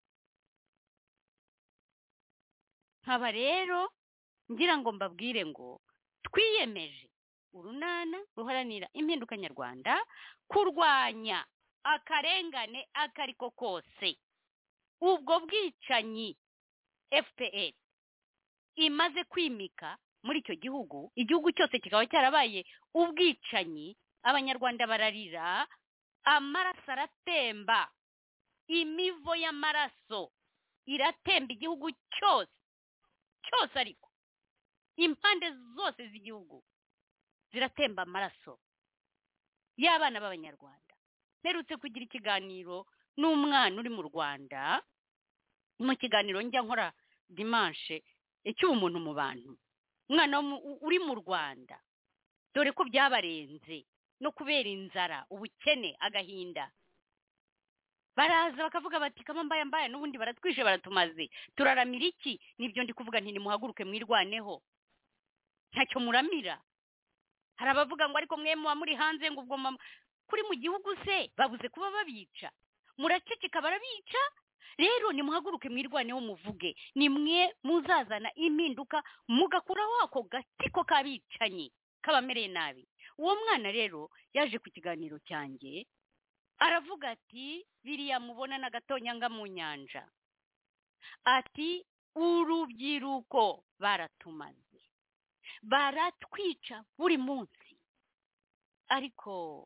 Nkaba rero ngira ngo mbabwire ngo twiyemeje, urunana ruharanira impinduka nyarwanda, kurwanya akarengane akariko kose. Ubwo bwicanyi FPR imaze kwimika muri icyo gihugu, igihugu cyose kikaba cyarabaye ubwicanyi, abanyarwanda bararira, amaraso aratemba, imivo y'amaraso iratemba igihugu cyose cyose, ariko impande zose z'igihugu ziratemba amaraso y'abana b'abanyarwanda. Mperutse kugira ikiganiro n'umwana uri mu Rwanda, mu kiganiro njya nkora dimanche icy'umuntu mu bantu, umwana uri mu Rwanda, dore ko byabarenze no kubera inzara, ubukene, agahinda. Baraza bakavuga bati kama mbaya n'ubundi baratwishe baratumaze, turaramira iki? Nibyo ndi kuvuga nti nimuhaguruke mwirwaneho, ntacyo muramira. Hari abavuga ngo ariko mwe muba muri hanze ngo ubwo kuri mu gihugu se babuze kuba babica, muraceceka barabica. Rero nimuhaguruke mwirwaneho, muvuge, nimwe muzazana impinduka, mugakuraho ako gatiko kabicanyi kabamereye nabi. Uwo mwana rero yaje ku kiganiro cyanjye aravuga ati biriya mubona n'agatonyanga mu nyanja, ati urubyiruko baratumaze, baratwica buri munsi, ariko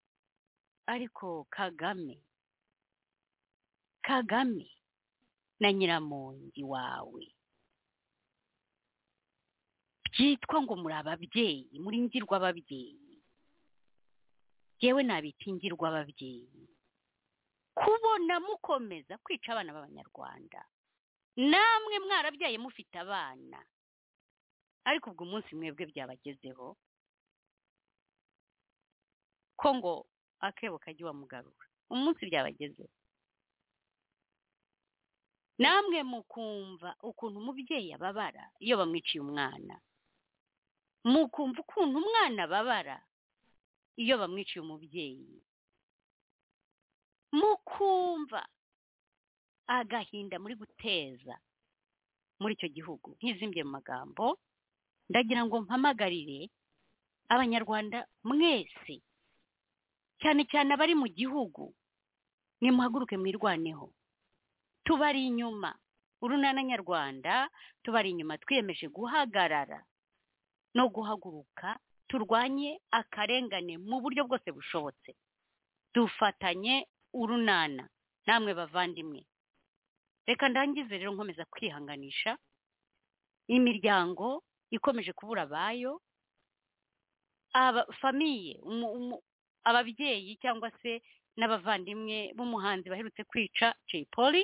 Kagame na nyiramongi wawe byitwa ngo muri ababyeyi, muri ngirwa ababyeyi. Yewe nabita ingirwa ababyeyi, kubona mukomeza kwica abana b'abanyarwanda, namwe mwarabyaye mufite abana, ariko ubwo umunsi mwebwe byabagezeho ko ngo akebo kajya wamugarura, umunsi byabagezeho namwe mukumva ukuntu umubyeyi ababara iyo bamwiciye umwana, mukumva ukuntu umwana ababara iyo bamwiciye umubyeyi, mukumva agahinda muri guteza muri icyo gihugu. Ntizimbye mu magambo, ndagira ngo mpamagarire abanyarwanda mwese, cyane cyane abari mu gihugu, nimuhaguruke mwirwaneho, tubari inyuma. Urunana nyarwanda tubari inyuma, twiyemeje guhagarara no guhaguruka turwanye akarengane mu buryo bwose bushobotse. Dufatanye urunana namwe bavandimwe. Reka ndangize rero nkomeza kwihanganisha imiryango ikomeje kubura abayo, famiye, ababyeyi cyangwa se n'abavandimwe b'umuhanzi baherutse kwica Jay Polly,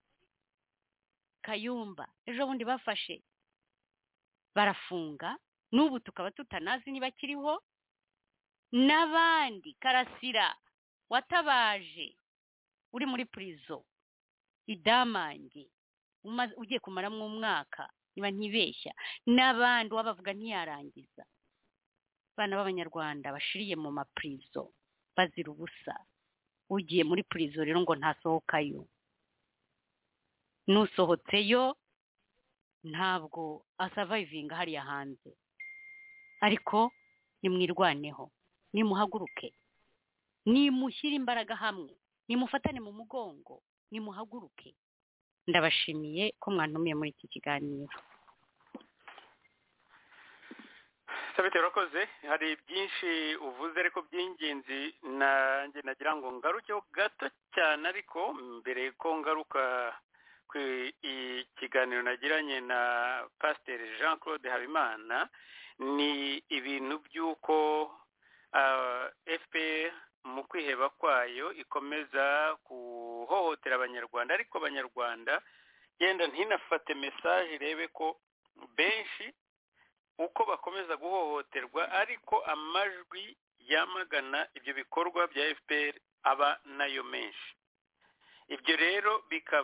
Kayumba ejo bundi bafashe barafunga, n'ubu tukaba tutanazi niba kiriho, n'abandi, Karasira watabaje uri muri prison idamange ugiye kumaramo umwaka niba ntibeshya, n'abandi wabavuga ntiyarangiza, bana b'abanyarwanda bashiriye mu maprizo bazira ubusa. Ugiye muri prison rero ngo ntasohokayo, n'usohotseyo ntabwo asavayivinga hariya hanze. Ariko nimwirwaneho, nimuhaguruke, nimushyire imbaraga hamwe, nimufatane mu mugongo, nimuhaguruke. Ndabashimiye ko mwantumiye muri iki kiganiro. Sabite urakoze, hari byinshi uvuze ariko by'ingenzi nanjye nagira ngo ngarukeho gato cyane, ariko mbere ko ngaruka ku ikiganiro nagiranye na Pasiteri Jean Claude Habimana, ni ibintu by'uko FPR mu kwiheba kwayo ikomeza guhohotera abanyarwanda, ariko abanyarwanda yenda ntinafate mesaje irebe ko benshi uko bakomeza guhohoterwa, ariko amajwi yamagana ibyo bikorwa bya FPR aba nayo menshi. Ibyo rero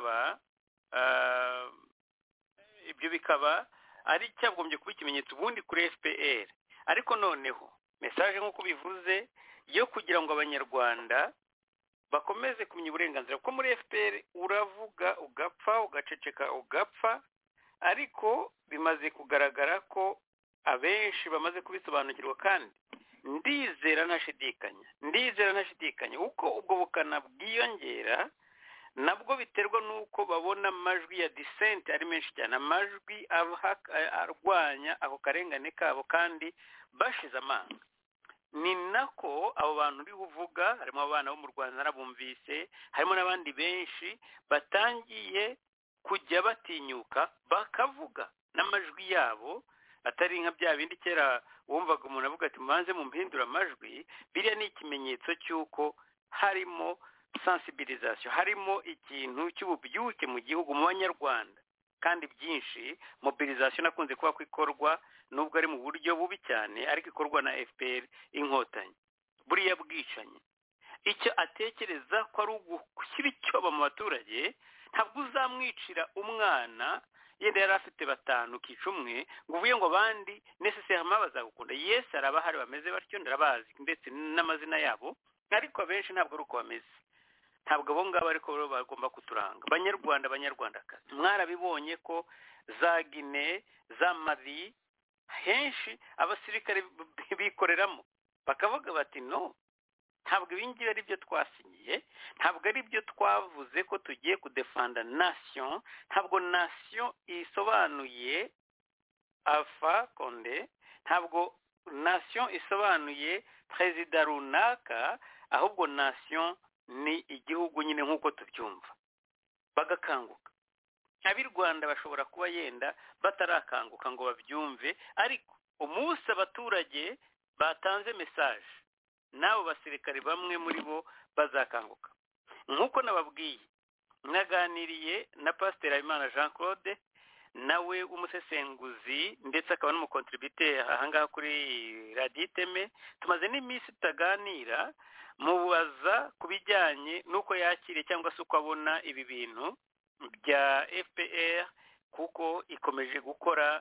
bikaba ari cyagombye kuba ikimenyetso ubundi kuri FPR. Ariko noneho mesaje nk'uko bivuze yo kugira ngo abanyarwanda bakomeze kumenya uburenganzira, kuko muri FPR uravuga ugapfa, ugaceceka ugapfa, ariko bimaze kugaragara ko abenshi bamaze kubisobanukirwa, kandi ndizera ntashidikanya uko ubwo bukana bwiyongera nabwo biterwa n'uko babona amajwi ya dissent ari menshi cyane, amajwi arwanya ako karengane kabo kandi bashize amanga. Ni nako abo bantu uri kuvuga, harimo abana bo mu Rwanda narabumvise, harimo n'abandi benshi batangiye kujya batinyuka bakavuga n'amajwi yabo, atari nka bya bindi kera wumvaga umuntu avuga ati mubanze mumpindura amajwi. Biriya ni ikimenyetso cy'uko harimo sensibilisation, harimo ikintu cy'ububyuke mu gihugu mu banyarwanda, kandi byinshi mobilisation nakunze kuba kwikorwa nubwo ari mu buryo bubi cyane, ariko ikorwa na FPR inkotanyi. Buriya bwicanye icyo atekereza ko ari ugushyira icyoba mu baturage, ntabwo uzamwicira umwana yenda yari afite 5 kica umwe ngo uvuye ngo abandi necessairement bazagukunda. Yes, arabahari bameze batyo, ndarabazi ndetse n'amazina yabo, ariko abenshi ntabwo ari uko bameze, ntabwo abo ngabo ariko bagomba kuturanga. Banyarwandakazi, mwarabibonye ko za Guinée, za Mali, henshi abasirikare bikoreramo bakavuga bati no, ntabwo ibingibi ari byo twasinyiye, ntabwo ari byo twavuze ko tugiye kudefanda nation. Ntabwo nation isobanuye Alpha Condé, ntabwo nation isobanuye perezida runaka, ahubwo nation ni igihugu nyine nk'uko tubyumva. Bagakanguka. Ab'i Rwanda bashobora kuba yenda batarakanguka ngo babyumve, ariko umunsi abaturage batanze message, nabo basirikare bamwe muri bo bazakanguka. Nk'uko nababwiye, naganiriye na Pasiteri Habimana Jean Claude, nawe umusesenguzi ndetse akaba n'umukontributeur ahangaha kuri Radio Iteme. Tumaze n'iminsi tutaganira, mubaza kubijyanye nuko yakiriye cyangwa se uko abona ibi bintu bya FPR, kuko ikomeje gukora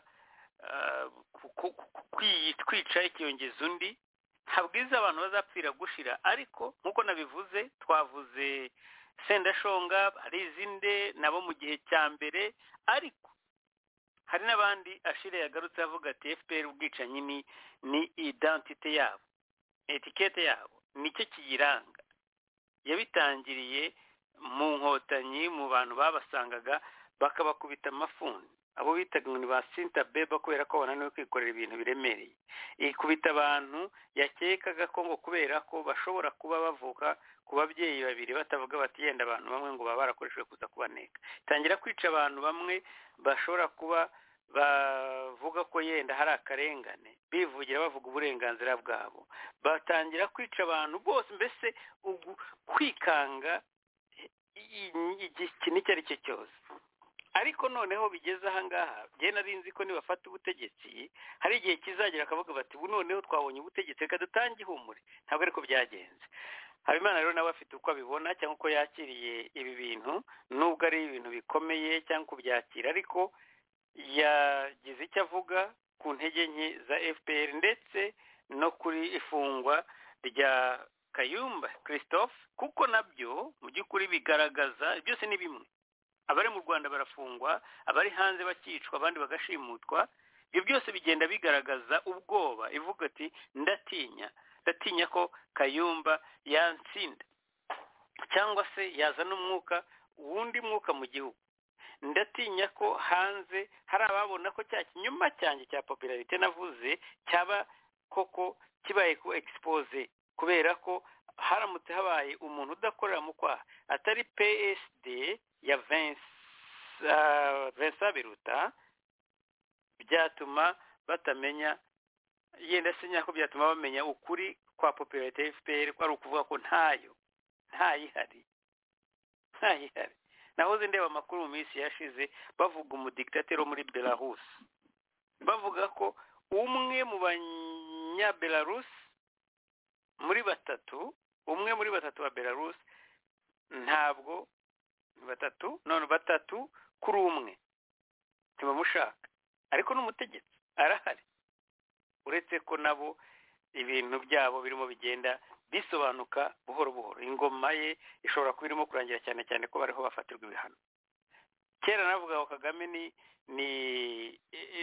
kwica ikiyongeza undi. Ntabwiza abantu bazapfira gushira, ariko nkuko nabivuze, twavuze Sendashonga, hari izinde nabo mu gihe cya mbere, ariko hari n'abandi Ashire yagarutse avuga ati FPR ubwicanyi ni identite yabo, etikete yabo, nicyo kiyiranga. Yabitangiriye mu nkotanyi, mu bantu babasangaga bakabakubita amafuni, abo bitaga ngo ni ba Sinta Beba, kubera ko bananiwe kwikorera ibintu biremereye. Ikubita abantu yakekaga ko ngo kubera ko bashobora kuba bavuka ku babyeyi babiri batavuga bati yenda abantu bamwe ngo baba barakoreshejwe kuza kubaneka. Tangira kwica abantu bamwe bashobora kuba bavuga ko yenda hari akarengane, bivugira bavuga uburenganzira bwabo, batangira kwica abantu bose, mbese kwikanga ikintu icyo ari cyo cyose. Ariko noneho bigeze ahangaha bye nari nzi ko nibafata ubutegetsi hari igihe kizagera akavuga bati ubu noneho twabonye ubutegetsi reka dutange ihumure. Ntabwo ariko byagenze. Habimana rero nawe afite uko abibona cyangwa uko yakiriye ibi bintu, nubwo ari ibintu bikomeye cyangwa kubyakira, ariko yagize icyo avuga ku ntege nke za FPR ndetse no kuri ifungwa rya Kayumba Christophe, kuko nabyo mu by'ukuri bigaragaza byose ni bimwe. Abari mu Rwanda barafungwa, abari hanze bakicwa, abandi bagashimutwa. Ibyo byose bigenda bigaragaza ubwoba, ivuga ati ndatinya ko Kayumba yansinda cyangwa se yazana umwuka wundi mwuka mu gihugu. Ndatinya ko hanze hari ababona ko cya kinyuma cyanjye cya popularité navuze cyaba koko kibaye ku expose, kubera ko haramutse habaye umuntu udakorera mu kwaha atari PSD ya Vincent Biruta, byatuma batamenya, yenda sinya ko byatuma bamenya ukuri kwa popularité FPR, ko ari ukuvuga ko ntayihari. Nahoze ndeba amakuru mu minsi yashize bavuga umudictateur wo muri Belarus, bavuga ko umwe mu banya-Belarus muri batatu wa Belarus, ntabwo batatu kuri umwe ntibamushaka, ariko n'umutegetsi arahari. Uretse ko nabo ibintu byabo birimo bigenda bisobanuka buhoro buhoro, ingoma ye ishobora kuba irimo kurangira cyane cyane ko bariho bafatirwa ibihano. Kera navuga ko Kagame ni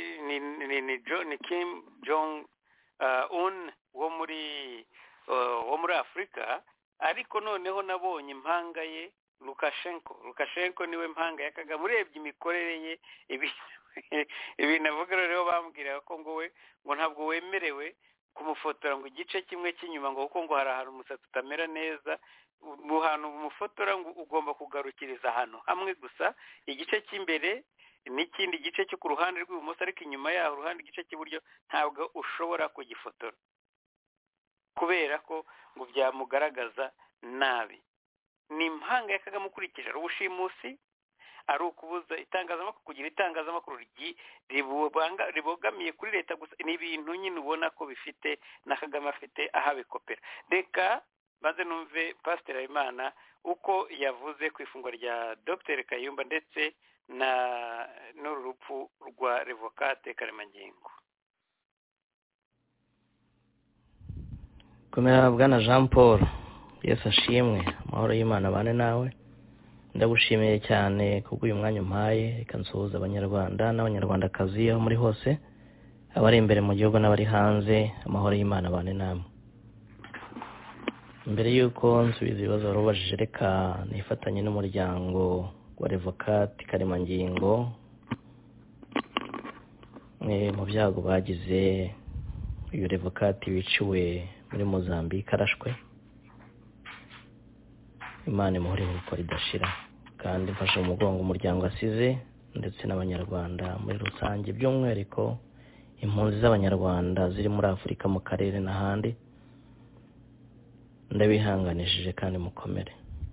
Kim Jong Un wo muri Afurika, ariko noneho nabonye impanga ye Lukashenko niwe mpanga ya Kagame. Urebye imikorere ye, ibi navuga rero bambwira ko ngo ntabwo wemerewe kumufotora ngo igice kimwe cy'inyuma ngo kuko ngo hari ahantu umusatsi utamera neza, mu hantu umufotora ngo ugomba kugarukiriza ahantu hamwe gusa, igice cy'imbere n'ikindi gice cyo ku ruhande rw'ibumoso, ariko inyuma yaho uruhande igice cy'iburyo ntabwo ushobora kugifotora kubera ko ngo byamugaragaza nabi. Ni impanga ya Kagame ukurikije ubushimusi, ari ukubuza itangazamakuru kugira itangazamakuru ribogamiye kuri leta gusa. Ni ibintu nyine ubona ko bifite na Kagame afite ahabikopera. Reka maze numve Pastor Habimana uko yavuze ku ifungwa rya Dr Kayumba ndetse n'urupfu rwa Revocate Karemangingo. Komera Bwana Jean Paul, Yesu ashimwe, amahoro y'Imana bane nawe. Ndagushimiye cyane kubw'uyu mwanya umpaye, reka nsuhuza abanyarwanda n'abanyarwandakazi aho muri hose, abari imbere mu gihugu n'abari hanze, amahoro y'Imana bane namwe. Mbere y'uko nsubiza ibibazo warubajije, reka nifatanye n'umuryango wa Revocate Karemangingo mu byago bagize. Uyu Revocate wiciwe muri Mozambique arashwe. Imana imuhore uko ridashira, kandi mfashe umugongo umuryango asize ndetse n'abanyarwanda muri rusange, by'umwihariko impunzi z'abanyarwanda ziri muri Afurika mu karere n'ahandi. Ndabihanganishije kandi mukomere.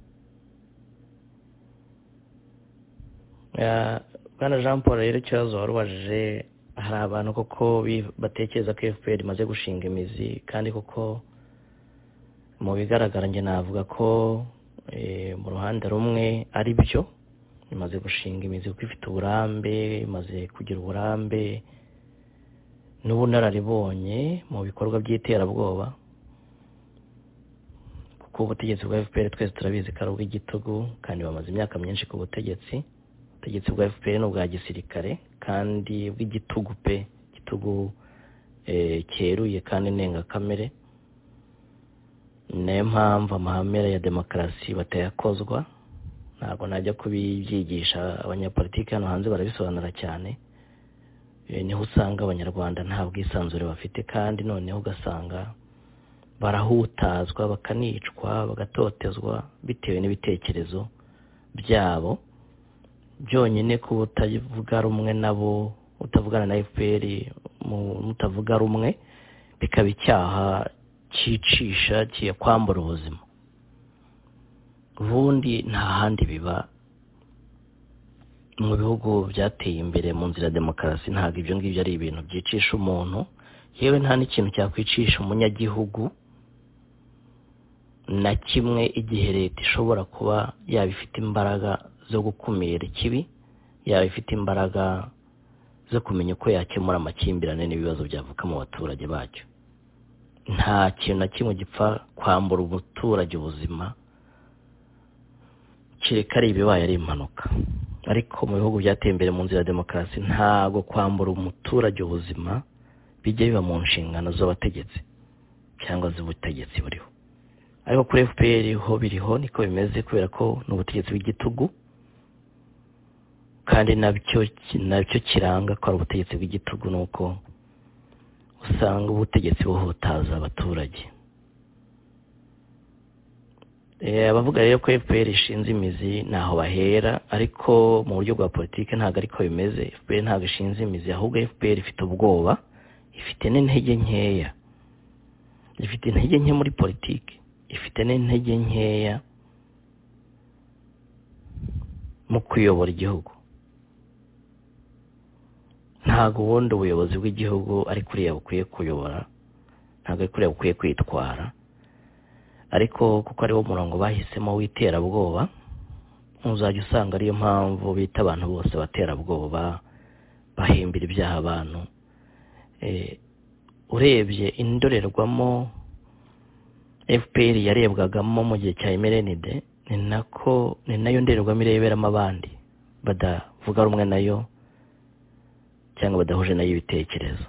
Bwana Jean Paul, rero ikibazo warubajije, hari abantu koko batekereza ko FPR imaze gushinga imizi, kandi koko mu bigaragara njye navuga ko mu ruhande rumwe ari byo, imaze gushinga imizi kuko ifite uburambe, imaze kugira uburambe n'ubunararibonye mu bikorwa by'iterabwoba, kuko ubutegetsi bwa FPR twese turabizi ko ari ubw'igitugu, kandi bamaze imyaka myinshi ku butegetsi. Ubutegetsi bwa FPR n'ubwa gisirikare kandi bw'igitugu pe, igitugu cyeruye kandi ndengakamere. Niyo mpamvu amahame ya demokarasi batayakozwa. Ntabwo najya kubibyigisha, abanyapolitiki hano hanze barabisobanura cyane. Niho usanga abanyarwanda nta bwisanzure bafite, kandi noneho ugasanga barahutazwa, bakanicwa, bagatotezwa bitewe n'ibitekerezo byabo byonyine, ko utavuga rumwe nabo utavugana na FPR mutavuga rumwe bikaba icyaha cyicisha kiyakwambura ubuzima. Ubundi nta handi biba mu bihugu byateye imbere mu nzira ya demokarasi, ntabwo ibyo ngibyo ari ibintu byicisha umuntu, yewe nta n'ikintu cyakwicisha umunyagihugu na kimwe igihe leta ishobora kuba yaba ifite imbaraga zo gukumira ikibi, yaba ifite imbaraga zo kumenya uko yakemura amakimbirane n'ibibazo byavuka mu baturage bacyo. Nta kintu na kimwe gipfa kwambura umuturage ubuzima kereka ari ibibaye ari impanuka. Ariko mu bihugu byateye imbere mu nzira ya demokarasi ntabwo kwambura umuturage ubuzima bijya biba mu nshingano z'abategetsi cyangwa z'ubutegetsi buriho. Ariko kuri FPR ho biriho niko bimeze, kubera ko n'ubutegetsi bw'igitugu, kandi nabyo kiranga ko ari ubutegetsi bw'igitugu, nuko usanga ubutegetsi buhutaza abaturage. Abavuga rero ko FPR ishinze imizi naho bahera, ariko mu buryo bwa politike ntabwo ariko bimeze. FPR ntabwo ishinze imizi, ahubwo FPR ifite ubwoba, ifite n'intege nkeya, ifite intege nke muri politike, ifite n'intege nkeya mu kuyobora igihugu. Ntabwo ubundi ubuyobozi bw'igihugu ari kuriya bukwiye kuyobora, ntabwo ari kuriya bukwiye kwitwara, ariko kuko ariwo murongo bahisemo w'iterabwoba, uzajya usanga ariyo mpamvu bita abantu bose baterabwoba, bahimbira ibyaha abantu. Urebye indorerwamo FPR yarebwagamo mu gihe cya MRND, ni nayo ndorerwamo ireberamo abandi badavuga rumwe nayo cyangwa badahuje nayo ibitekerezo.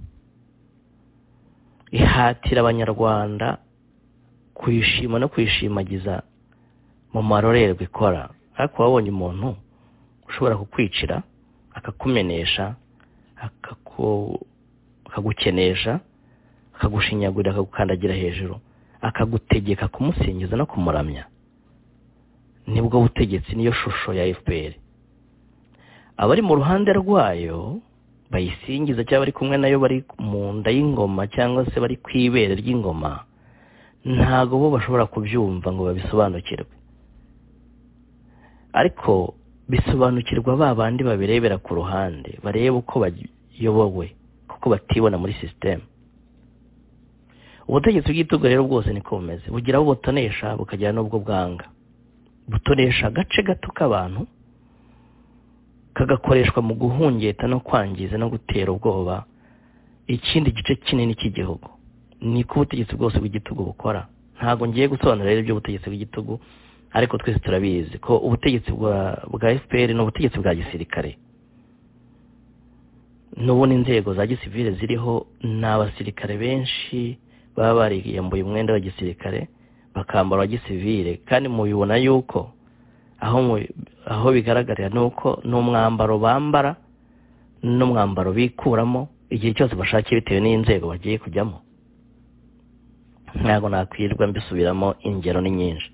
Ihatira abanyarwanda kuyishima no kuyishimagiza mu marorerwa ikora. Ariko wabonye umuntu ushobora kukwicira, akakumenesha, akagukenesha, akagushinyagurira, akagukandagira hejuru, akagutegeka kumusingiza no kumuramya, nibwo butegetsi, niyo shusho ya FPR. Abari mu ruhande rwayo bayisingiza cyangwa bari kumwe nayo, bari mu nda y'ingoma cyangwa se bari kwibere ry'ingoma, ntago bo bashobora kubyumva ngo babisobanukirwe. Ariko bisobanukirwa ba bandi babirebera ku ruhande, bareba uko bayobowe, kuko batibona muri system. Ubutegetsi bw'igitugu rero bwose niko bumeze, bugira abo butonesha bukagira n'ubwo bwanga. Butonesha agace gato k'abantu, kagakoreshwa mu guhungeta no kwangiza no gutera ubwoba ikindi gice kinini cy'igihugu. Niko ubutegetsi bwose bw'igitugu bukora. Ntago ngiye gusobanura rero ibyo ubutegetsi bw'igitugu, ariko twese turabizi ko ubutegetsi bwa FPR n'ubutegetsi bwa gisirikare, n'ubundi inzego za gisivile ziriho, n'abasirikare benshi baba bariyambuye umwenda wa gisirikare bakambara wa gisivile, kandi mubibona yuko aho bigaragarira nuko n'umwambaro bambara n'umwambaro bikuramo igihe cyose bashakiye bitewe n'inzego bagiye kujyamo. Ntabwo nakwirwa mbisubiramo, ingero ni nyinshi.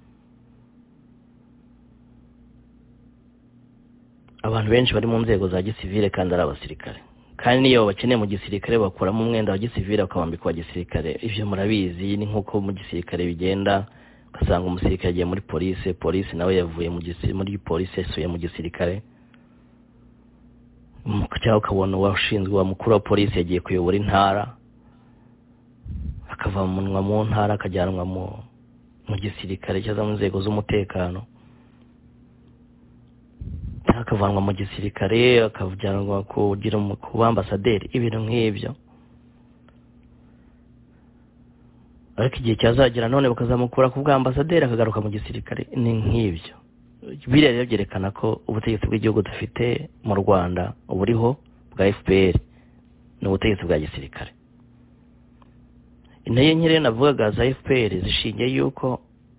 Abantu benshi bari mu nzego za gisivile kandi ari abasirikare, kandi niyo bakeneye mu gisirikare bakuramo umwenda wa gisivile bakawambika wa gisirikare. Ibyo murabizi, ni nk'uko mu gisirikare bigenda, ugasanga umusirikare agiye muri polisi nawe yavuye muri polisi yasuye mu gisirikare, cyangwa ukabona uwashinzwe wa mukuru wa polisi yagiye kuyobora intara, akava mu ntara akajyanwa mu gisirikare cyangwa mu nzego z'umutekano, akavanwa mu gisirikare akajyanwa kugira ku ambasaderi, ibintu nk'ibyo. Ariko igihe cyazagera none bakazamukura ku bwa ambasaderi akagaruka mu gisirikare, ni nk'ibyo. Biriya rero byerekana ko ubutegetsi bw'igihugu dufite mu Rwanda uburiho bwa FPR ni ubutegetsi bwa gisirikare. Intege nke rero navugaga za FPR zishingiye yuko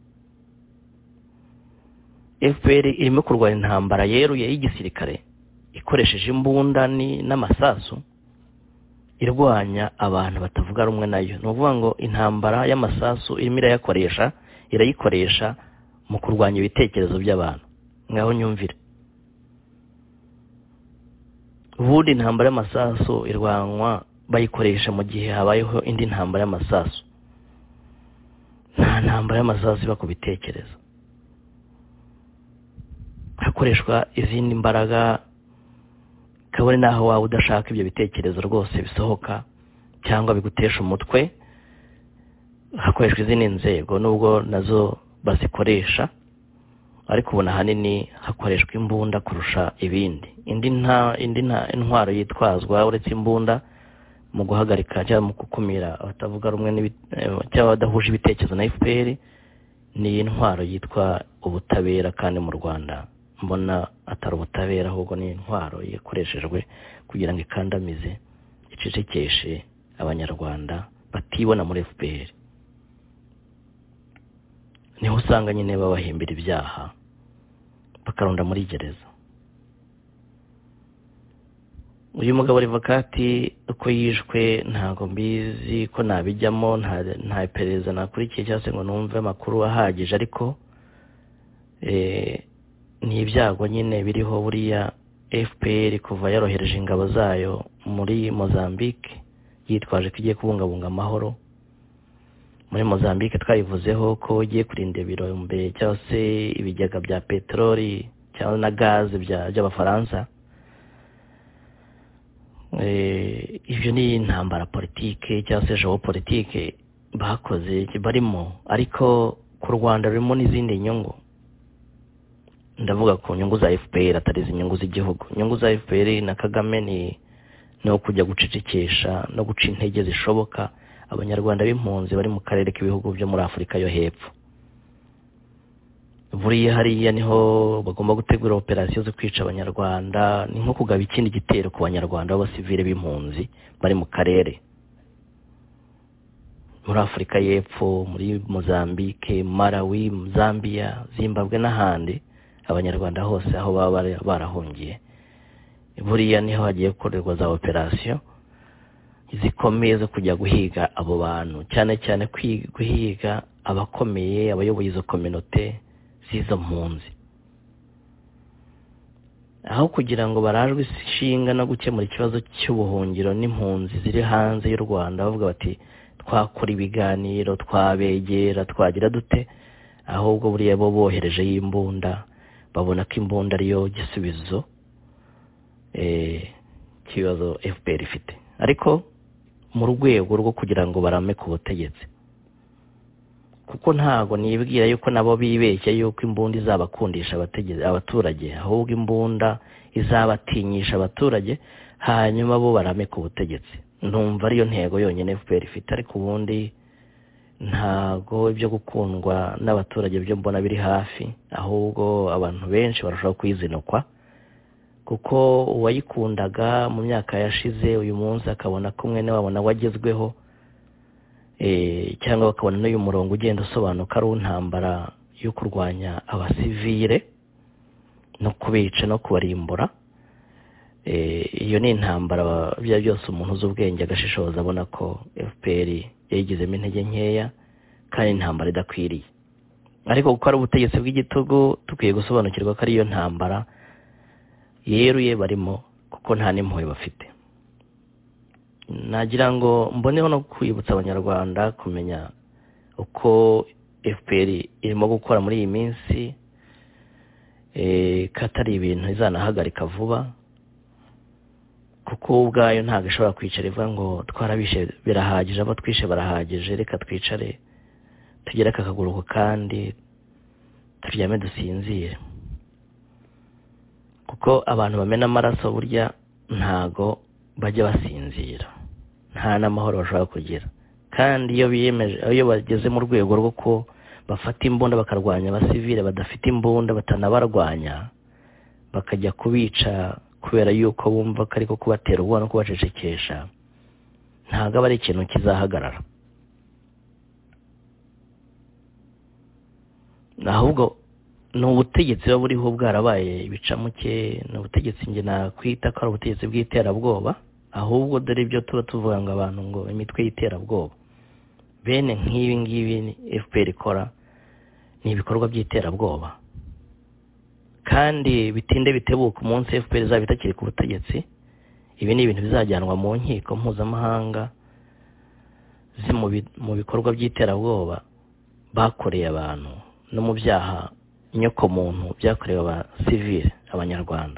FPR irimo kurwanya intambara yeruye y'igisirikare ikoresheje imbunda n'amasasu, irwanya abantu batavuga rumwe nayo. Ni ukuvuga ngo intambara y'amasasu irimo irayikoresha mu kurwanya ibitekerezo by'abantu. Ngaho nyumvire, ubundi intambara y'amasasu irwanwa bayikoresha mu gihe habayeho indi ntambara y'amasasu. Nta ntambara y'amasasu iba ku bitekerezo, hakoreshwa izindi mbaraga, kabone naho waba udashaka ibyo bitekerezo rwose bisohoka cyangwa bigutesha umutwe, hakoreshwa izindi nzego nubwo nazo bazikoresha, ariko ubona ahanini hakoreshwa imbunda kurusha ibindi. Indi intwaro yitwazwa uretse imbunda mu guhagarika cyangwa mu gukumira abatavuga rumwe cyangwa badahuje ibitekerezo na FPR ni intwaro yitwa ubutabera, kandi mu Rwanda mbona atari ubutabera ahubwo ni intwaro yakoreshejwe kugira ngo ikandamize, icecekeshe abanyarwanda batibona muri FPR. Niho usanga nyine babahimbira ibyaha bakarunda muri gereza. Uyu mugabo Rivakati uko yishwe ntago mbizi ko nabijyamo, nta iperereza nakurikiye cyangwa se ngo numve amakuru ahagije, ariko ni ibyago nyine biriho. Buriya FPR kuva yarohereje ingabo zayo muri Mozambique yitwaje ko igiye kubungabunga amahoro muri Mozambique, twayivuzeho ko igiye kurinda ibirombe cyangwa se ibigega bya peteroli cyangwa na gaze by'abafaransa. Ibyo ni intambara politike cyangwa se geopolitike bakoze barimo, ariko ku Rwanda rurimo n'izindi nyungu. Ndavuga ku nyungu za FPR atari inyungu z'igihugu. Inyungu za FPR na Kagame ni no kujya gucecekesha no guca intege zishoboka abanyarwanda b'impunzi bari mu karere k'ibihugu byo muri Afurika yo hepfo. Buriya hariya niho bagomba gutegura operasiyo zo kwica abanyarwanda, ni nko kugaba ikindi gitero ku banyarwanda b'abasivile b'impunzi bari mu karere muri Afurika y'epfo, muri Mozambique, Malawi, Zambia, Zimbabwe n'ahandi. Abanyarwanda hose aho baba barahungiye, buriya niho hagiye gukorerwa za operasiyo zikomeye zo kujya guhiga abo bantu, cyane cyane guhiga abakomeye, abayoboye izo kominote z'izo mpunzi, aho kugira ngo barajwe ishinga no gukemura ikibazo cy'ubuhungiro n'impunzi ziri hanze y'u Rwanda. Bavuga bati twakora ibiganiro, twabegera, twagira dute, ahubwo buriya bo bohereje y'imbunda, babona ko imbunda ariyo gisubizo kibazo FPR ifite, ariko mu rwego rwo kugira ngo barame ku butegetsi, kuko ntago nibwira yuko nabo bibeshya yuko imbunda izabakundisha abaturage, ahubwo imbunda izabatinyisha abaturage hanyuma bo barame ku butegetsi. Ndumva ariyo ntego yonyine FPR ifite, ariko ubundi ntago ibyo gukundwa n'abaturage byo mbona biri hafi, ahubwo abantu benshi barashobora kuyizinukwa, kuko uwayikundaga mu myaka yashize uyu munsi akabona ko mwene wabona wagezweho, cyangwa bakabona n'uyu murongo ugenda usobanuka ari intambara yo kurwanya abasivile no kubica no kubarimbura. Iyo ni intambara bya byose umuntu uzi ubwenge agashishoza abona ko FPR yayigizemo intege nkeya kandi intambara idakwiriye. Ariko kuko ari ubutegetsi bw'igitugu, tukwiye gusobanukirwa ko ari iyo ntambara yeruye barimo, kuko nta n'impuhwe bafite. Nagira ngo mboneho no kwibutsa abanyarwanda kumenya uko FPR irimo gukora muri iyi minsi, katari ibintu izanahagarika vuba, kuko ubwayo ntabwo ishobora kwicara ivuga ngo twarabishe birahagije, abo twishe barahagije, reka twicare tugere akakaguru kandi turyame dusinzire. Kuko abantu bamena amaraso burya ntago bajya basinzira, nta n'amahoro bashobora kugira. Kandi iyo bageze mu rwego rwo ko bafata imbunda bakarwanya abasivile badafite imbunda, batanabarwanya, bakajya kubica kubera yuko bumva ko ariko kubatera ubwoba no kubacecekesha, ntago aba ari ikintu kizahagarara. Ahubwo ni ubutegetsi buba buriho bwarabaye ibicamuke, ni ubutegetsi njye nakwita ko ari ubutegetsi bw'iterabwoba, ahubwo dore ibyo tuba tuvuga ngo abantu ngo imitwe y'iterabwoba, bene nk'ibi ngibi FPR ikora ni ibikorwa by'iterabwoba. Kandi bitinde bitebuka umunsi FPR izaba itakiri ku butegetsi, ibi ni ibintu bizajyanwa mu nkiko mpuzamahanga mu bikorwa by'iterabwoba bakoreye abantu no mu byaha inyokomuntu byakorewe abasivile abanyarwanda.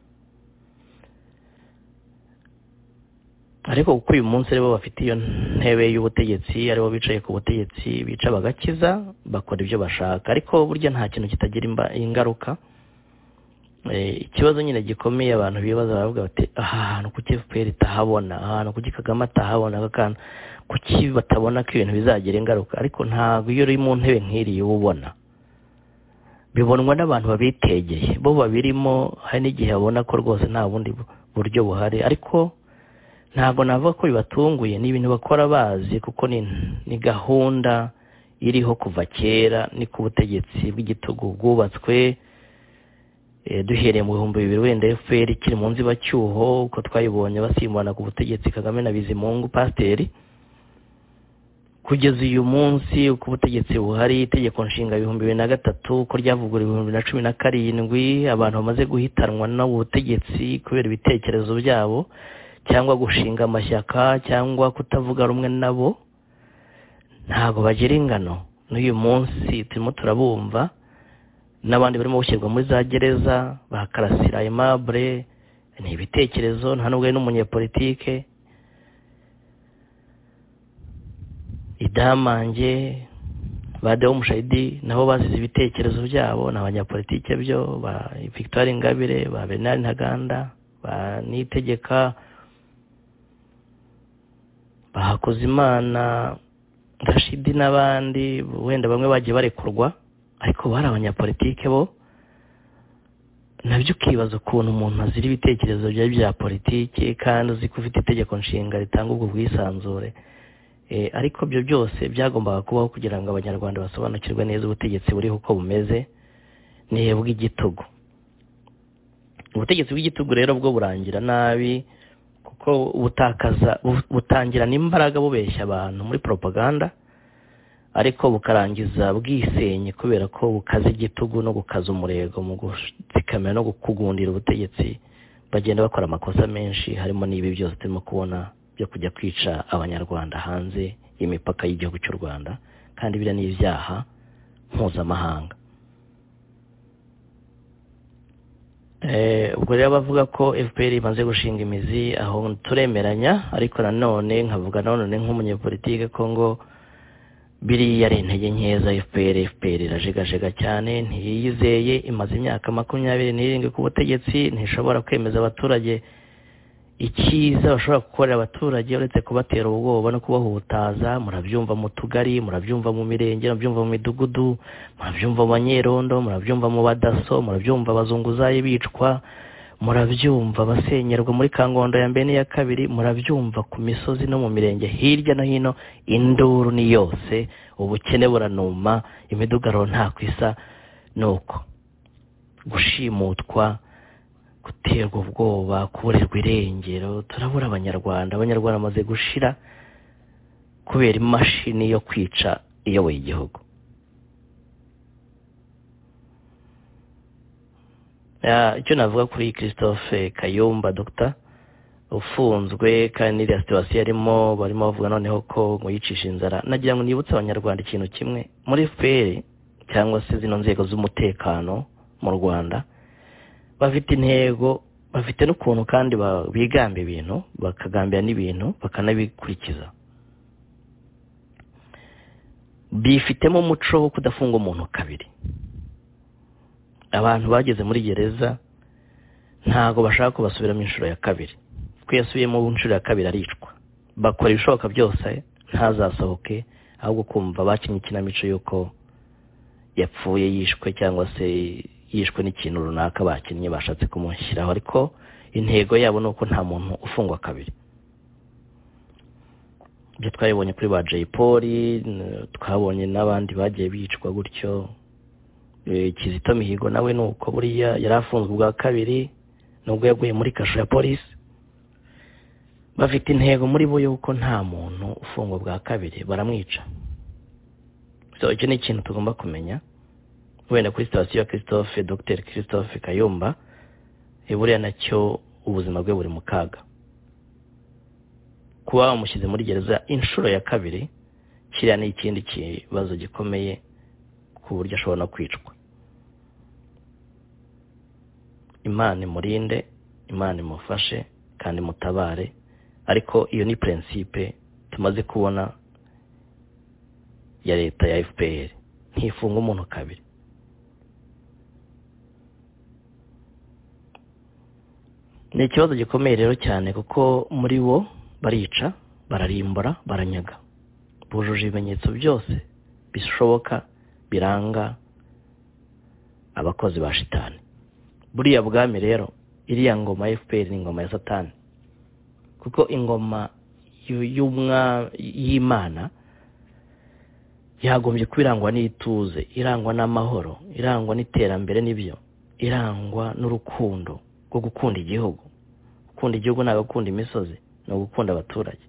ariko kuko uyu munsi aribo bafite iyo ntebe y'ubutegetsi, aribo bicaye ku butegetsi, bica bagakiza, bakora ibyo bashaka, ariko burya nta kintu kitagira ingaruka. Ikibazo nyine gikomeye abantu bibaza baravuga bati ahantu kuki FPR itahabona, ahantu kuki Kagame atahabona, kuki batabona ko ibintu bizagira ingaruka. Ariko ntabwo iyo uri mu ntebe nk'iriya ubona, bibonwa n'abantu babitegeye, bo babirimo. Hari n'igihe babona ko rwose nta bundi buryo buhari, ariko ntabwo navuga ko bibatunguye. Ni ibintu bakora bazi, kuko ni gahunda iriho kuva kera. Ni ku butegetsi bw'igitugu bwubatswe duhereye mu 2000 wenda FPR ikiri mu nzibacyuho, uko twayibonye basimbana ku butegetsi Kagame na Bizimungu Pasiteri, kugeza uyu munsi uko ubutegetsi buhari. Itegeko nshinga 2003 uko ryavuguriwe 2017, abantu bamaze guhitanwa n'ubutegetsi kubera ibitekerezo byabo, cyangwa gushinga amashyaka, cyangwa kutavuga rumwe nabo, ntabwo bagira ingano. N'uyu munsi turimo turabumva, n'abandi barimo gushyirwa muri za gereza, ba Karasira Aimable, ni ibitekerezo, nta nubwo ari n'umunyepolitike. Idamange, ba Deo Mushayidi nabo bazize ibitekerezo byabo, n'abanyapolitike byo, ba Victoire Ingabire, ba Bernard Ntaganda, ba Niyitegeka, ba Hakuzimana, Rashidi n'abandi. Wenda bamwe bagiye barekurwa, ariko bari abanyapolitike bo. Nabyo ukibaza ukuntu umuntu azira ibitekerezo bya politike kandi uzi ko ufite itegeko nshinga ritanga ubwo bwisanzure. Ariko byo byose byagombaga kubaho kugira ngo abanyarwanda basobanukirwe neza ubutegetsi buriho uko bumeze, ni bw'igitugu. Ubutegetsi bw'igitugu rero bwo burangira nabi, kuko butangirana imbaraga bubeshya abantu muri propaganda, ariko bukarangiza bwisenye kubera ko bukaza igitugu no gukaza umurego mu gutsikamira no kugundira ubutegetsi. Bagenda bakora amakosa menshi, harimo n'ibi byose turimo kubona byo kujya kwica abanyarwanda hanze y'imipaka y'igihugu cy'u Rwanda, kandi biriya ni ibyaha mpuzamahanga. Ubwo rero bavuga ko FPR imaze gushinga imizi, aho turemeranya, ariko nanone nkavuga nanone nk'umunyepolitike ko ngo biriya ari intege nkeza FPR irajegajega cyane, ntiyizeye, imaze imyaka 27 ku butegetsi, ntishobora kwemeza abaturage icyiza bashobora gukorera abaturage uretse kubatera ubwoba no kubahutaza. Murabyumva mu tugari, murabyumva mu mirenge, murabyumva mu midugudu, murabyumva mu banyerondo, murabyumva mu badaso, murabyumva abazunguzayi bicwa, murabyumva basenyerwa muri Kangondo ya mbere n'iya kabiri, murabyumva ku misozi no mu mirenge hirya no hino. Induru ni yose, ubukene buranuma, imidugaro nta kwisa, nuko gushimutwa, guterwa ubwoba, kuburirwa irengero. Turabura abanyarwanda bamaze gushira kubera imashini yo kwica iyoboye igihugu. Icyo navuga kuri Christophe Kayumba Dr. ufunzwe kandi n'iriya situation arimo, barimo bavuga noneho ko ngo yicisha inzara. Nagira ngo nibutse abanyarwanda ikintu kimwe, muri FPR cyangwa se zino nzego z'umutekano mu Rwanda, bafite intego, bafite n'ukuntu kandi bigamba ibintu, bakagambira n'ibintu bakanabikurikiza. Bifitemo umuco wo kudafunga umuntu kabiri. Abantu bageze muri gereza ntago bashaka kubasubiramo inshuro ya kabiri, ko yasubiyemo inshuro ya kabiri aricwa. Bakora ibishoboka byose ntazasohoke, ahubwo kumva bakinnye ikinamico yuko yapfuye, yishwe, cyangwa se yishwe n'ikintu runaka bakinnye bashatse kumushyiraho. Ariko intego yabo nuko nta muntu ufungwa kabiri. Byo twabonye kuri ba Jay Polly, twabonye n'abandi bagiye bicwa gutyo. Kizito Mihigo nawe nuko buriya yarafunzwe bwa kabiri nubwo yaguye muri kasho ya polisi. Bafite intego muri bo yuko nta muntu ufungwa bwa kabiri, baramwica. So icyo ni ikintu tugomba kumenya. Wenda kuri sitasiyo ya Dr. Christophe Kayumba, buriya nacyo ubuzima bwe buri mu kaga. kuba bamushyize muri gereza inshuro ya kabiri kiriya ni ikindi kibazo gikomeye ku buryo ashobora no kwicwa. Imana imurinde, Imana imufashe kandi mutabare, ariko iyo ni principe tumaze kubona ya leta ya FPR, ntifunga umuntu kabiri. Ni ikibazo gikomeye rero cyane kuko muri bo barica, bararimbura, baranyaga, bujuje ibimenyetso byose bishoboka biranga abakozi ba shitani. Buriya bwami rero, iriya ngoma ya FPR ni ingoma ya Satani, kuko ingoma y'Imana yagombye kwirangwa n'ituze, irangwa n'amahoro, irangwa n'iterambere, n'ibyo irangwa n'urukundo rwo gukunda igihugu. Gukunda igihugu ntabwo gukunda imisozi, no gukunda abaturage,